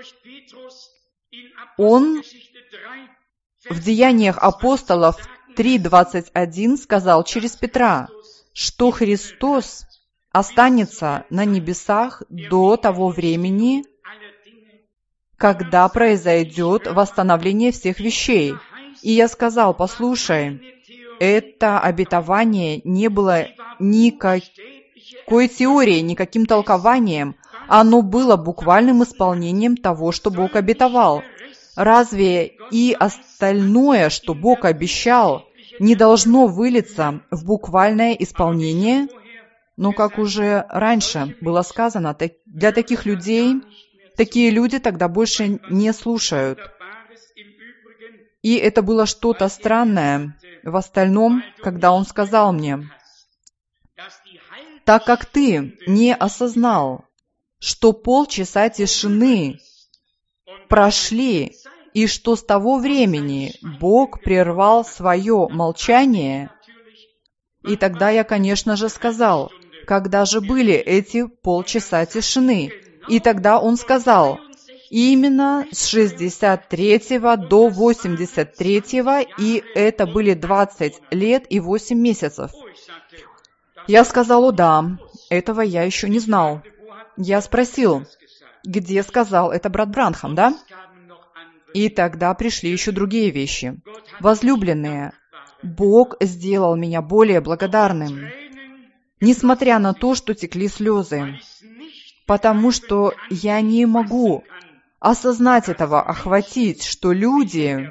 Он в Деяниях апостолов 3:21 сказал через Петра, что Христос останется на небесах до того времени, когда произойдет восстановление всех вещей. И я сказал: послушай, это обетование не было никакой теорией, никаким толкованием. Оно было буквальным исполнением того, что Бог обетовал. Разве и остальное, что Бог обещал, не должно вылиться в буквальное исполнение? Но, как уже раньше было сказано, для таких людей, такие люди тогда больше не слушают. И это было что-то странное в остальном, когда он сказал мне: «Так как ты не осознал, что полчаса тишины прошли, и что с того времени Бог прервал свое молчание», и тогда я, конечно же, сказал: когда же были эти полчаса тишины? И тогда он сказал: именно с 63-го до 83-го, и это были 20 лет и 8 месяцев. Я сказал: о да, этого я еще не знал. Я спросил: где сказал это брат Бранхам, да? И тогда пришли еще другие вещи. Возлюбленные, Бог сделал меня более благодарным, несмотря на то, что текли слезы, потому что я не могу осознать этого, охватить, что люди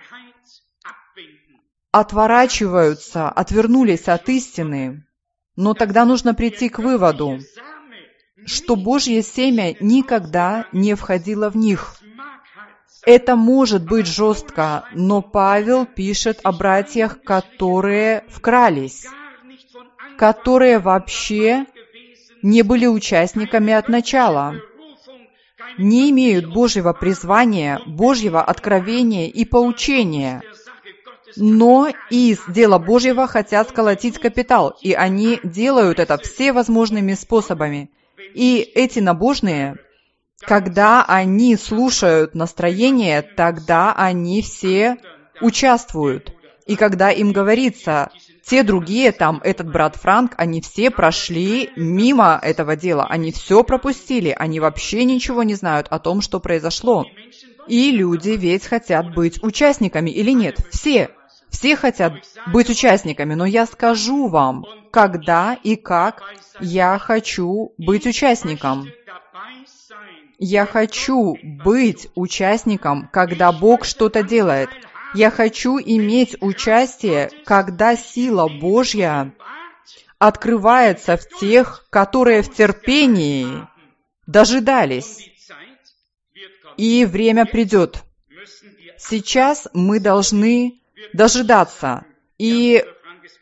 отворачиваются, отвернулись от истины. Но тогда нужно прийти к выводу, что Божье семя никогда не входило в них. Это может быть жестко, но Павел пишет о братьях, которые вкрались, которые вообще не были участниками от начала, не имеют Божьего призвания, Божьего откровения и поучения, но из дела Божьего хотят сколотить капитал, и они делают это всевозможными способами. И эти набожные, когда они слушают настроение, тогда они все участвуют. И когда им говорится: те другие, там, этот брат Франк, они все прошли мимо этого дела, они все пропустили, они вообще ничего не знают о том, что произошло. И люди ведь хотят быть участниками или нет? Все хотят быть участниками, но я скажу вам, когда и как я хочу быть участником. Я хочу быть участником, когда Бог что-то делает. Я хочу иметь участие, когда сила Божья открывается в тех, которые в терпении дожидались. И время придет. Сейчас мы должны дожидаться. И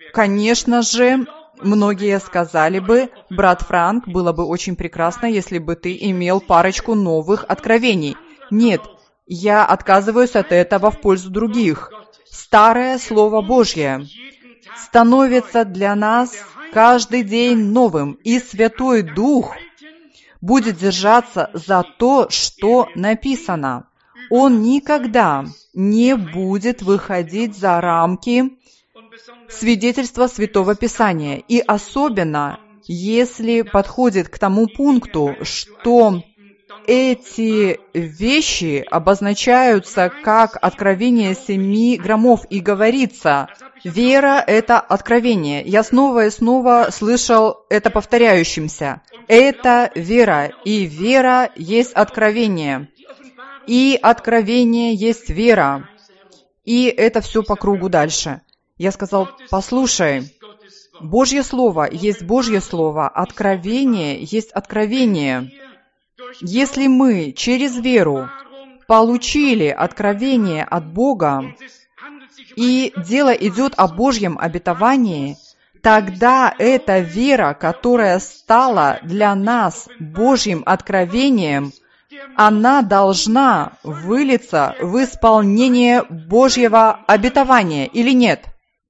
Конечно же, многие сказали бы: брат Франк, было бы очень прекрасно, если бы ты имел парочку новых откровений. Нет, я отказываюсь от этого в пользу других. Старое Слово Божье становится для нас каждый день новым, и Святой Дух будет держаться за то, что написано. Он никогда не будет выходить за рамки свидетельства Святого Писания. И особенно, если подходит к тому пункту, что эти вещи обозначаются как откровение 7 громов, и говорится: вера — это откровение. Я снова и снова слышал это повторяющимся. Это вера, и вера есть откровение. И откровение есть вера. И это все по кругу дальше. Я сказал: послушай, Божье Слово есть Божье Слово, откровение есть откровение. Если мы через веру получили откровение от Бога, и дело идет о Божьем обетовании, тогда эта вера, которая стала для нас Божьим откровением, она должна вылиться в исполнение Божьего обетования или нет?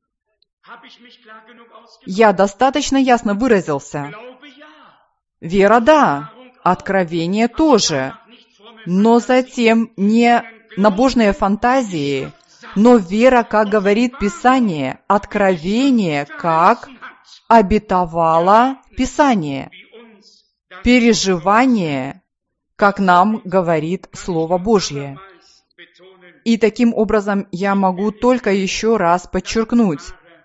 Я достаточно ясно выразился. Вера — да, откровение тоже, но затем не набожные фантазии, но вера, как говорит Писание, откровение, как обетовало Писание, переживание, как нам говорит Слово Божье. И таким образом я могу только еще раз подчеркнуть: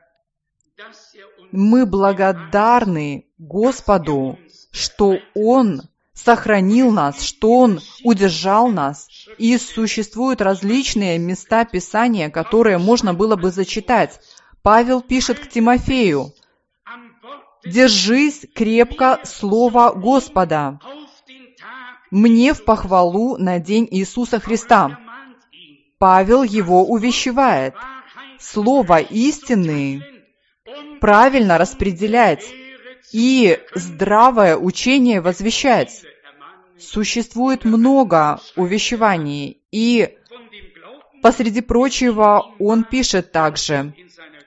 мы благодарны Господу, что Он сохранил нас, что Он удержал нас. И существуют различные места Писания, которые можно было бы зачитать. Павел пишет к Тимофею: «Держись крепко слова Господа, мне в похвалу на день Иисуса Христа». Павел его увещевает: слово истины правильно распределять и здравое учение возвещать. Существует много увещеваний, и посреди прочего он пишет также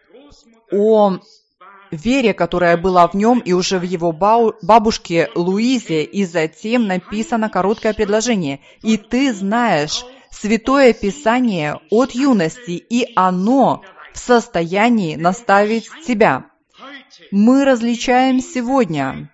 о вере, которая была в нем и уже в его бабушке Луизе, и затем написано короткое предложение: «И ты знаешь Святое Писание от юности, и оно в состоянии наставить тебя». Мы различаем сегодня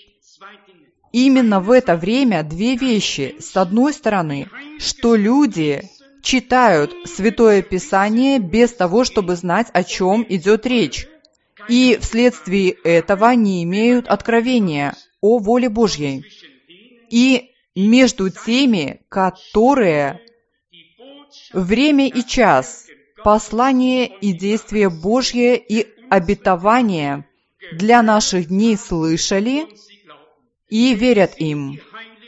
именно в это время две вещи. С одной стороны, что люди читают Святое Писание без того, чтобы знать, о чем идет речь, и вследствие этого не имеют откровения о воле Божьей. И между теми, которые время и час, послание и действие Божье и обетование для наших дней слышали и верят им.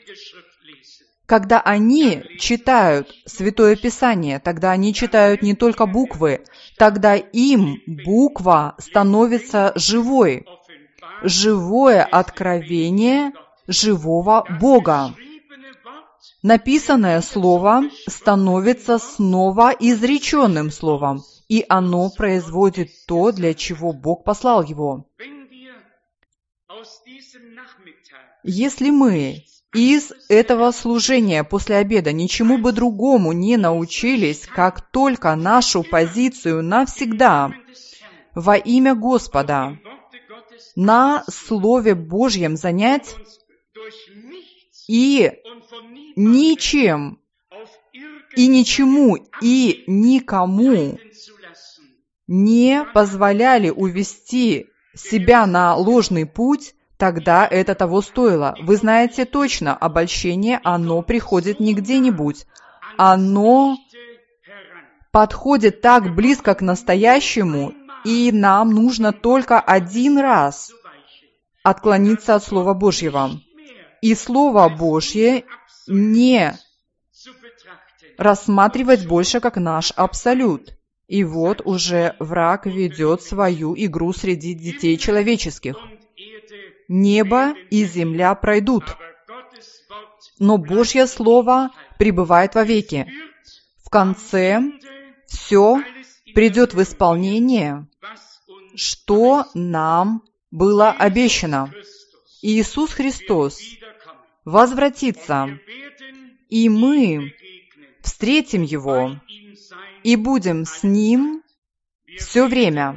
Когда они читают Святое Писание, тогда они читают не только буквы, тогда им буква становится живой. Живое откровение живого Бога. Написанное слово становится снова изреченным словом, и оно производит то, для чего Бог послал его. Если мы из этого служения после обеда ничему бы другому не научились, как только нашу позицию навсегда во имя Господа на Слове Божьем занять и ничем, и ничему, и никому не позволяли увести себя на ложный путь, тогда это того стоило. Вы знаете точно, обольщение, оно приходит не где-нибудь. Оно подходит так близко к настоящему, и нам нужно только один раз отклониться от Слова Божьего. И Слово Божье не рассматривать больше как наш абсолют. И вот уже враг ведет свою игру среди детей человеческих. Небо и земля пройдут, но Божье Слово пребывает вовеки. В конце все придет в исполнение, что нам было обещано. Иисус Христос возвратится, и мы встретим Его и будем с Ним все время.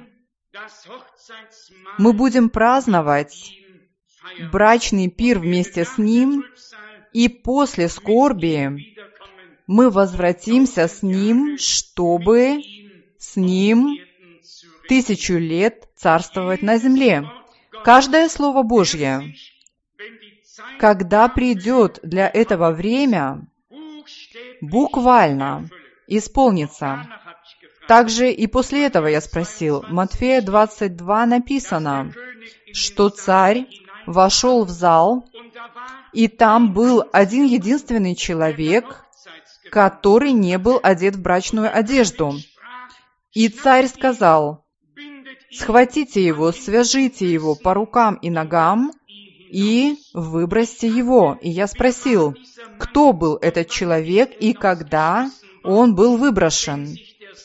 Мы будем праздновать брачный пир вместе с Ним, и после скорби мы возвратимся с Ним, чтобы с Ним 1000 лет царствовать на земле. Каждое Слово Божье, когда придет для этого время, буквально исполнится. Также и после этого я спросил. Матфея 22 написано, что царь вошел в зал, и там был один единственный человек, который не был одет в брачную одежду. И царь сказал: «Схватите его, свяжите его по рукам и ногам и выбросьте его». И я спросил, кто был этот человек и когда он был выброшен.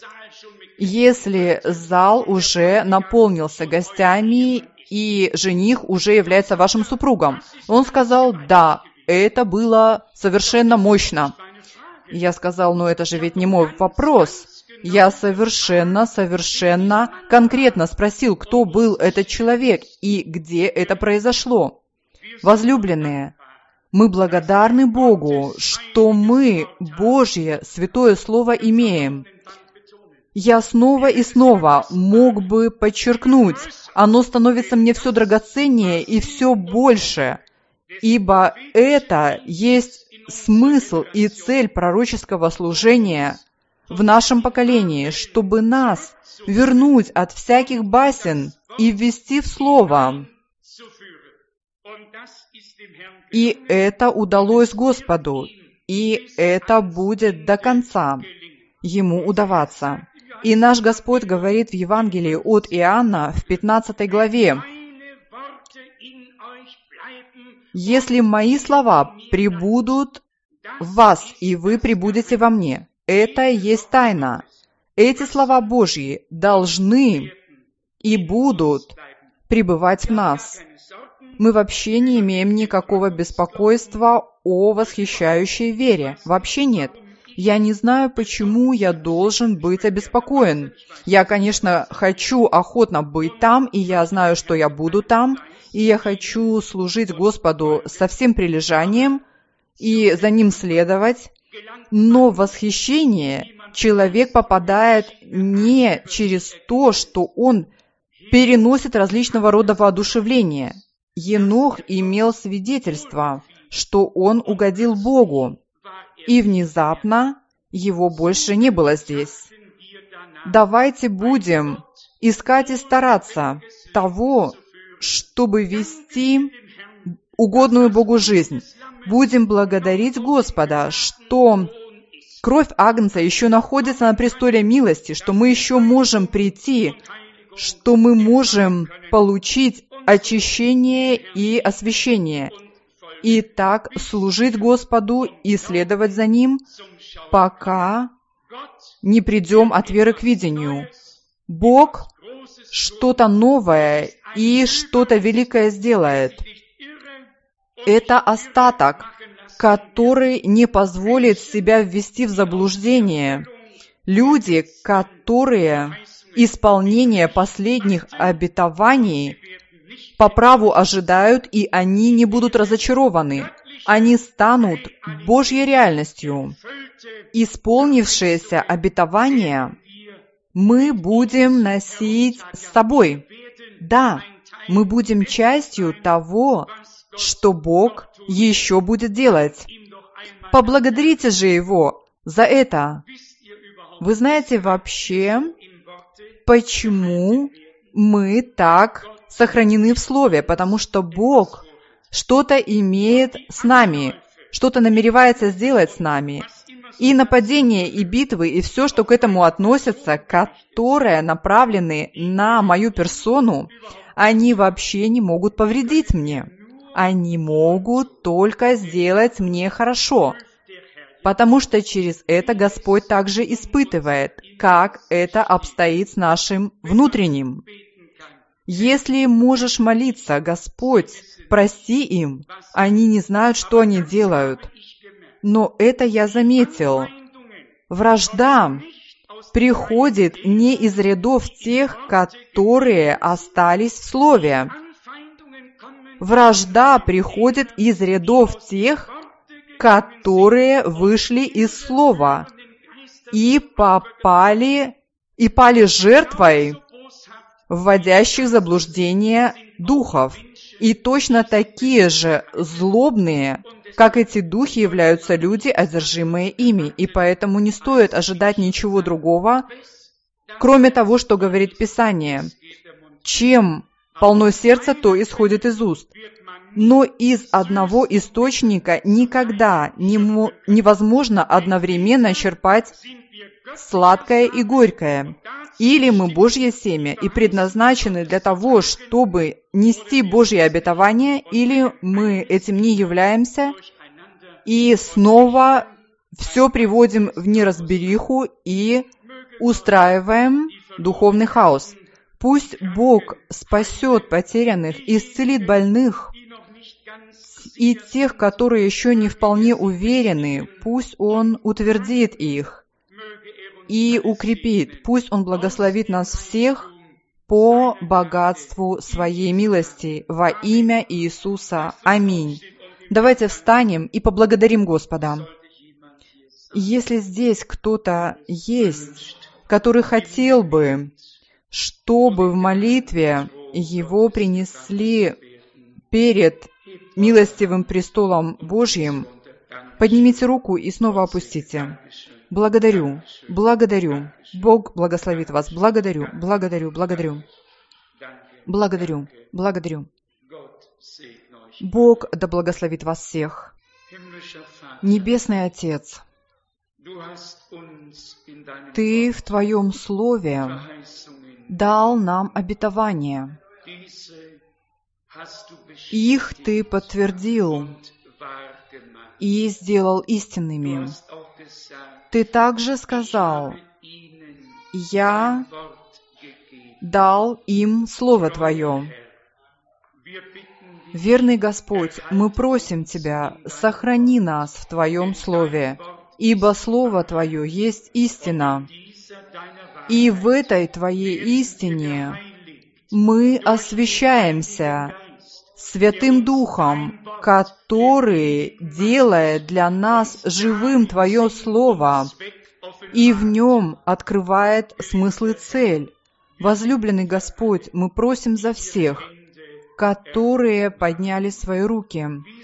Если зал уже наполнился гостями, и жених уже является вашим супругом. Он сказал: «Да, это было совершенно мощно». Я сказал: «Но это же ведь не мой вопрос». Я совершенно конкретно спросил, кто был этот человек и где это произошло. Возлюбленные, мы благодарны Богу, что мы Божье Святое Слово имеем. Я снова и снова мог бы подчеркнуть, оно становится мне все драгоценнее и все больше, ибо это есть смысл и цель пророческого служения в нашем поколении, чтобы нас вернуть от всяких басен и ввести в Слово. И это удалось Господу, и это будет до конца Ему удаваться. И наш Господь говорит в Евангелии от Иоанна в 15 главе: «Если мои слова пребудут в вас, и вы пребудете во мне». Это и есть тайна. Эти слова Божьи должны и будут пребывать в нас. Мы вообще не имеем никакого беспокойства о восхищающей вере. Вообще нет. Я не знаю, почему я должен быть обеспокоен. Я, конечно, хочу охотно быть там, и я знаю, что я буду там, и я хочу служить Господу со всем прилежанием и за Ним следовать. Но в восхищение человек попадает не через то, что он переносит различного рода воодушевления. Енох имел свидетельство, что он угодил Богу, и внезапно его больше не было здесь. Давайте будем искать и стараться того, чтобы вести угодную Богу жизнь. Будем благодарить Господа, что кровь Агнца еще находится на престоле милости, что мы еще можем прийти, что мы можем получить очищение и освящение, и так служить Господу и следовать за Ним, пока не придем от веры к видению. Бог что-то новое и что-то великое сделает. Это остаток, который не позволит себя ввести в заблуждение. Люди, которые исполнение последних обетований по праву ожидают, и они не будут разочарованы. Они станут Божьей реальностью. Исполнившиеся обетования мы будем носить с собой. Да, мы будем частью того, что Бог еще будет делать. Поблагодарите же Его за это. Вы знаете вообще, почему мы так сохранены в Слове? Потому что Бог что-то имеет с нами, что-то намеревается сделать с нами. И нападения, и битвы, и все, что к этому относится, которые направлены на мою персону, они вообще не могут повредить мне. Они могут только сделать мне хорошо, потому что через это Господь также испытывает, как это обстоит с нашим внутренним. Если можешь молиться: «Господь, прости им, они не знают, что они делают». Но это я заметил. Вражда приходит не из рядов тех, которые остались в Слове. Вражда приходит из рядов тех, которые вышли из Слова и пали жертвой вводящих в заблуждение духов. И точно такие же злобные, как эти духи, являются люди, одержимые ими. И поэтому не стоит ожидать ничего другого, кроме того, что говорит Писание. Чем полно сердце, то исходит из уст. Но из одного источника никогда невозможно одновременно черпать сладкое и горькое. Или мы Божье семя и предназначены для того, чтобы нести Божье обетование, или мы этим не являемся и снова все приводим в неразбериху и устраиваем духовный хаос. Пусть Бог спасет потерянных, исцелит больных, и тех, которые еще не вполне уверены, пусть Он утвердит их и укрепит. Пусть Он благословит нас всех по богатству Своей милости во имя Иисуса. Аминь. Давайте встанем и поблагодарим Господа. Если здесь кто-то есть, который хотел бы, чтобы в молитве его принесли перед милостивым престолом Божьим, поднимите руку и снова опустите. Благодарю, благодарю. Бог благословит вас. Благодарю, благодарю, благодарю. Благодарю, благодарю. Бог да благословит вас всех. Небесный Отец, Ты в Твоем Слове дал нам обетование. Их Ты подтвердил и сделал истинными. Ты также сказал: «Я дал им Слово Твое». Верный Господь, мы просим Тебя, сохрани нас в Твоем Слове, ибо Слово Твое есть истина. И в этой Твоей истине мы освящаемся Святым Духом, который делает для нас живым Твое Слово и в нем открывает смысл и цель. Возлюбленный Господь, мы просим за всех, которые подняли свои руки.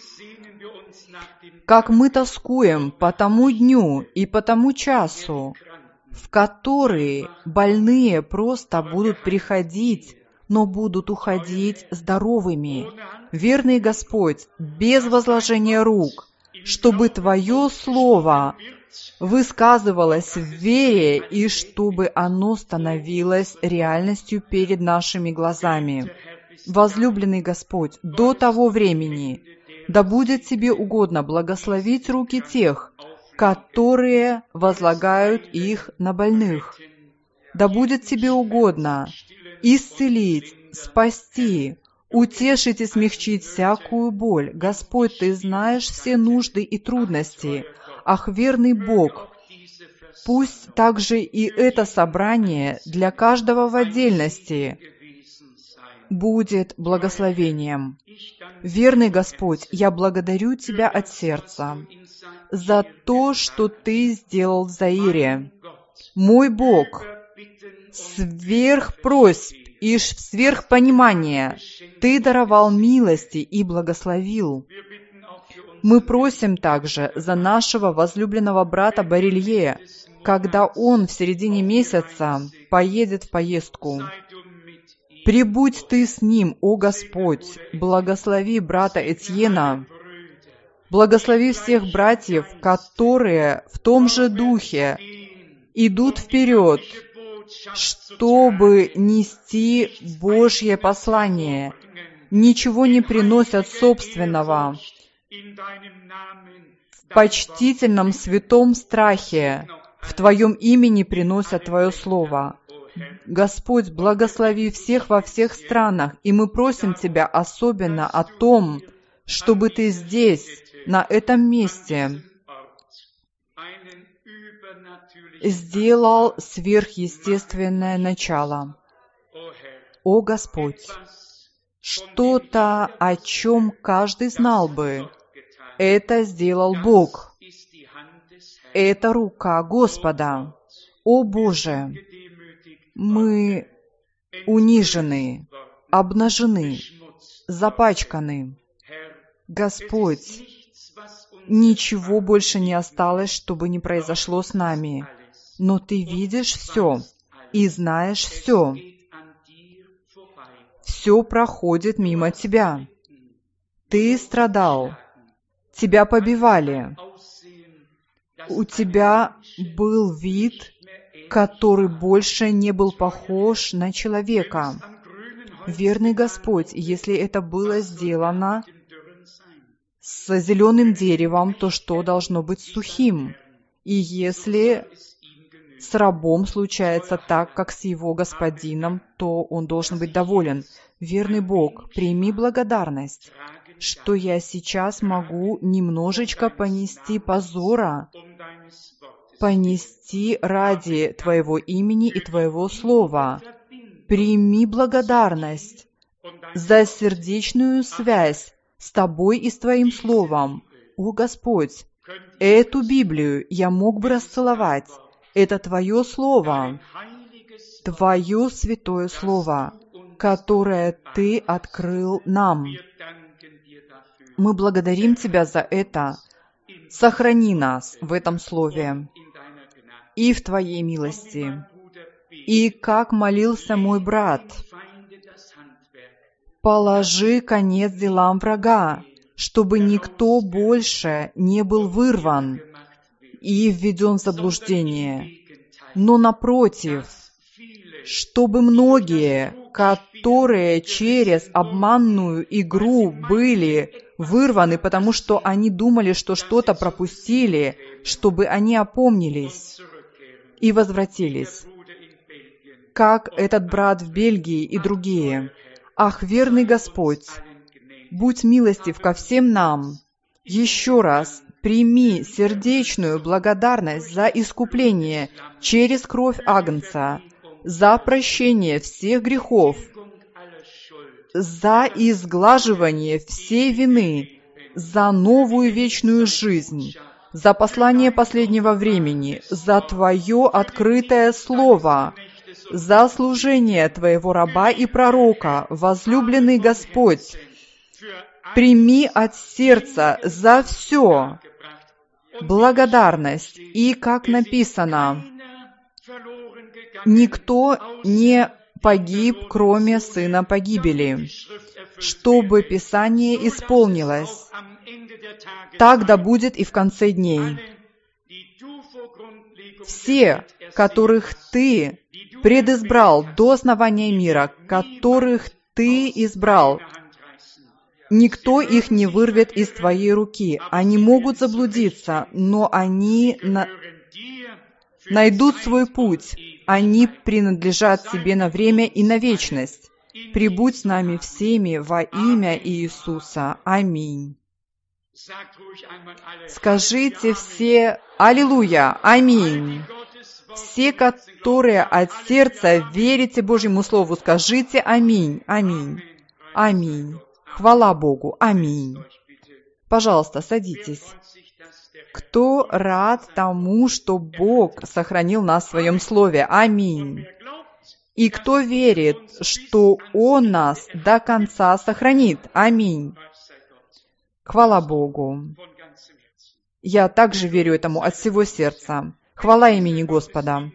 Как мы тоскуем по тому дню и по тому часу, в который больные просто будут приходить, но будут уходить здоровыми. Верный Господь, без возложения рук, чтобы Твое Слово высказывалось в вере и чтобы оно становилось реальностью перед нашими глазами. Возлюбленный Господь, до того времени да будет Тебе угодно благословить руки тех, которые возлагают их на больных. Да будет Тебе угодно исцелить, спасти, утешить и смягчить всякую боль. Господь, Ты знаешь все нужды и трудности. Ах, верный Бог, пусть также и это собрание для каждого в отдельности будет благословением. Верный Господь, я благодарю Тебя от сердца за то, что Ты сделал в Заире. Мой Бог, сверх просьб и сверх понимания Ты даровал милости и благословил. Мы просим также за нашего возлюбленного брата Барилье, когда он в середине месяца поедет в поездку. Прибудь Ты с ним, о Господь, благослови брата Этьена, Благослови всех братьев, которые в том же духе идут вперед, чтобы нести Божье послание, ничего не приносят собственного, в почтительном святом страхе, в Твоем имени приносят Твое Слово. Господь, благослови всех во всех странах, и мы просим Тебя особенно о том, чтобы Ты здесь, на этом месте, сделал сверхъестественное начало. О Господь, что-то, о чем каждый знал бы, это сделал Бог. Это рука Господа. О Боже, мы унижены, обнажены, запачканы. Господь, ничего больше не осталось, чтобы не произошло с нами. Но Ты видишь все и знаешь все. Все проходит мимо Тебя. Ты страдал. Тебя побивали. У Тебя был вид, который больше не был похож на человека. Верный Господь, если это было сделано с зеленым деревом, то что должно быть сухим? И если с рабом случается так, как с его господином, то он должен быть доволен. Верный Бог, прими благодарность, что я сейчас могу немножечко понести позора, понести ради Твоего имени и Твоего Слова. Прими благодарность за сердечную связь с Тобой и с Твоим Словом. О Господь, эту Библию я мог бы расцеловать. Это Твое Слово, Твое святое Слово, которое Ты открыл нам. Мы благодарим Тебя за это. Сохрани нас в этом Слове и в Твоей милости. И как молился мой брат, положи конец делам врага, чтобы никто больше не был вырван и введен в заблуждение, но напротив, чтобы многие, которые через обманную игру были вырваны, потому что они думали, что что-то пропустили, чтобы они опомнились и возвратились, как этот брат в Бельгии и другие. Ах, верный Господь, будь милостив ко всем нам. Еще раз прими сердечную благодарность за искупление через кровь Агнца, за прощение всех грехов, за изглаживание всей вины, за новую вечную жизнь, за послание последнего времени, за Твое открытое Слово, за служение Твоего раба и пророка, возлюбленный Господь. Прими от сердца за все благодарность. И, как написано, никто не погиб, кроме сына погибели, чтобы Писание исполнилось. Так да будет и в конце дней. Все, которых Ты предизбрал до основания мира, которых Ты избрал, никто их не вырвет из Твоей руки. Они могут заблудиться, но они найдут свой путь. Они принадлежат Тебе на время и на вечность. Прибудь с нами всеми во имя Иисуса. Аминь. Скажите все «Аллилуйя! Аминь!» Все, которые от сердца верите Божьему Слову, скажите «Аминь! Аминь! Аминь!» Хвала Богу! Аминь! Пожалуйста, садитесь. Кто рад тому, что Бог сохранил нас в Своем Слове? Аминь! И кто верит, что Он нас до конца сохранит? Аминь! Хвала Богу! Я также верю этому от всего сердца. Хвала имени Господа.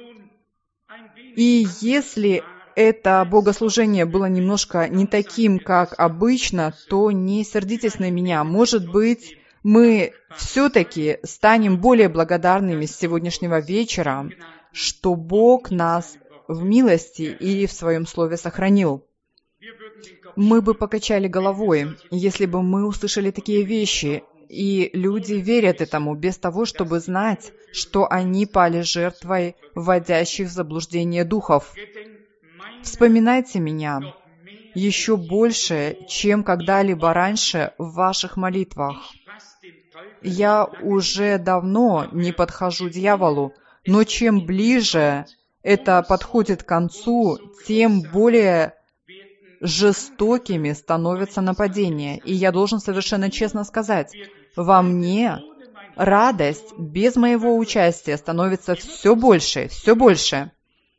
И если это богослужение было немножко не таким, как обычно, то не сердитесь на меня. Может быть, мы все-таки станем более благодарными с сегодняшнего вечера, что Бог нас в милости и в Своем Слове сохранил. Мы бы покачали головой, если бы мы услышали такие вещи, и люди верят этому без того, чтобы знать, что они пали жертвой вводящих в заблуждение духов. Вспоминайте меня еще больше, чем когда-либо раньше в ваших молитвах. Я уже давно не подхожу дьяволу, но чем ближе это подходит к концу, тем более жестокими становятся нападения. И я должен совершенно честно сказать, во мне радость без моего участия становится все больше, все больше.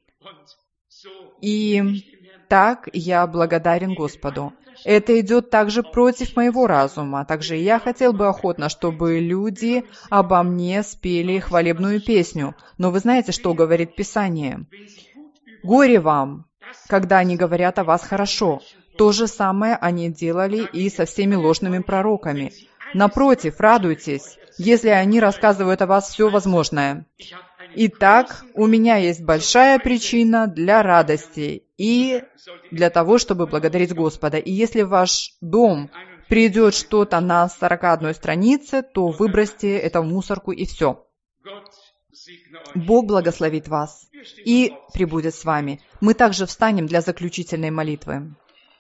И так я благодарен Господу. Это идет также против моего разума. Также я хотел бы охотно, чтобы люди обо мне спели хвалебную песню. Но вы знаете, что говорит Писание? «Горе вам, когда они говорят о вас хорошо». То же самое они делали и со всеми ложными пророками. Напротив, радуйтесь, если они рассказывают о вас все возможное. Итак, у меня есть большая причина для радости и для того, чтобы благодарить Господа. И если в ваш дом придет что-то на 41 странице, то выбросьте это в мусорку и все. Бог благословит вас и пребудет с вами. Мы также встанем для заключительной молитвы.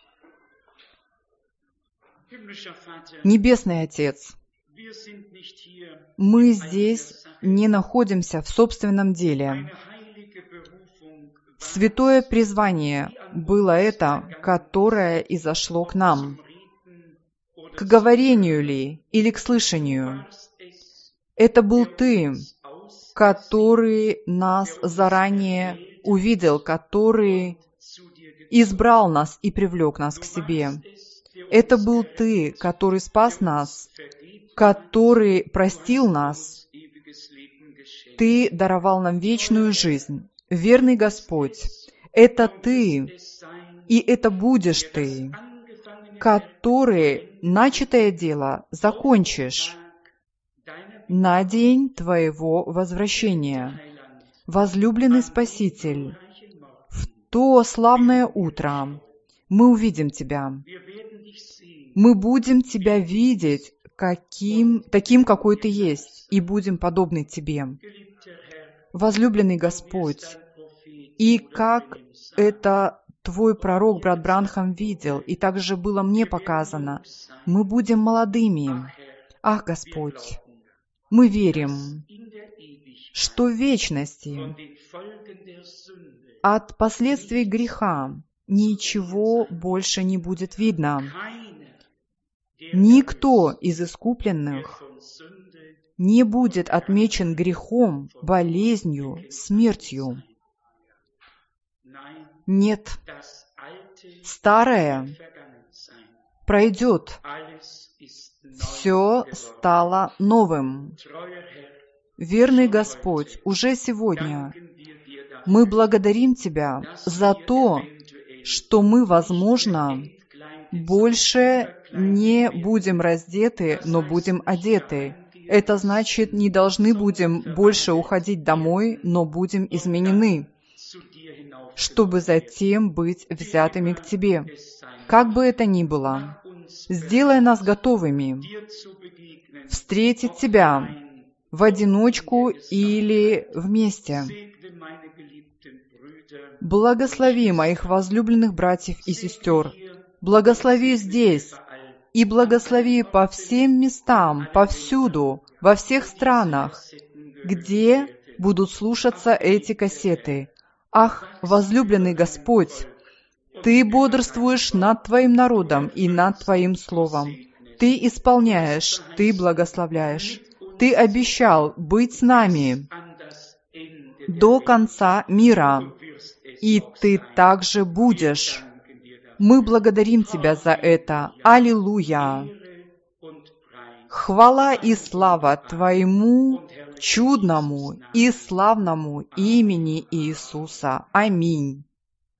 Небесный Отец, мы здесь не находимся в собственном деле. Святое призвание было это, которое изошло к нам. К говорению ли или к слышанию? Это был Ты, который нас заранее увидел, который избрал нас и привлек нас к себе. Это был Ты, который спас нас, который простил нас. Ты даровал нам вечную жизнь. Верный Господь, это Ты, и это будешь Ты, который начатое дело закончишь на день Твоего возвращения. Возлюбленный Спаситель, в то славное утро мы увидим Тебя. Мы будем Тебя видеть таким, какой Ты есть, и будем подобны Тебе. Возлюбленный Господь, и как это Твой пророк, брат Бранхам, видел, и также было мне показано, мы будем молодыми. Ах, Господь, мы верим, что в вечности от последствий греха ничего больше не будет видно. Никто из искупленных не будет отмечен грехом, болезнью, смертью. Нет, старое пройдет, все стало новым. Верный Господь, уже сегодня мы благодарим Тебя за то, что мы, возможно, больше не будем раздеты, но будем одеты. Это значит, не должны будем больше уходить домой, но будем изменены, чтобы затем быть взятыми к Тебе. Как бы это ни было, сделай нас готовыми встретить Тебя в одиночку или вместе. Благослови моих возлюбленных братьев и сестер. Благослови здесь и благослови по всем местам, повсюду, во всех странах, где будут слушаться эти кассеты. Ах, возлюбленный Господь, Ты бодрствуешь над Твоим народом и над Твоим словом. Ты исполняешь, Ты благословляешь. Ты обещал быть с нами до конца мира, и Ты также будешь. Мы благодарим Тебя за это. Аллилуйя! Хвала и слава Твоему чудному и славному имени Иисуса. Аминь.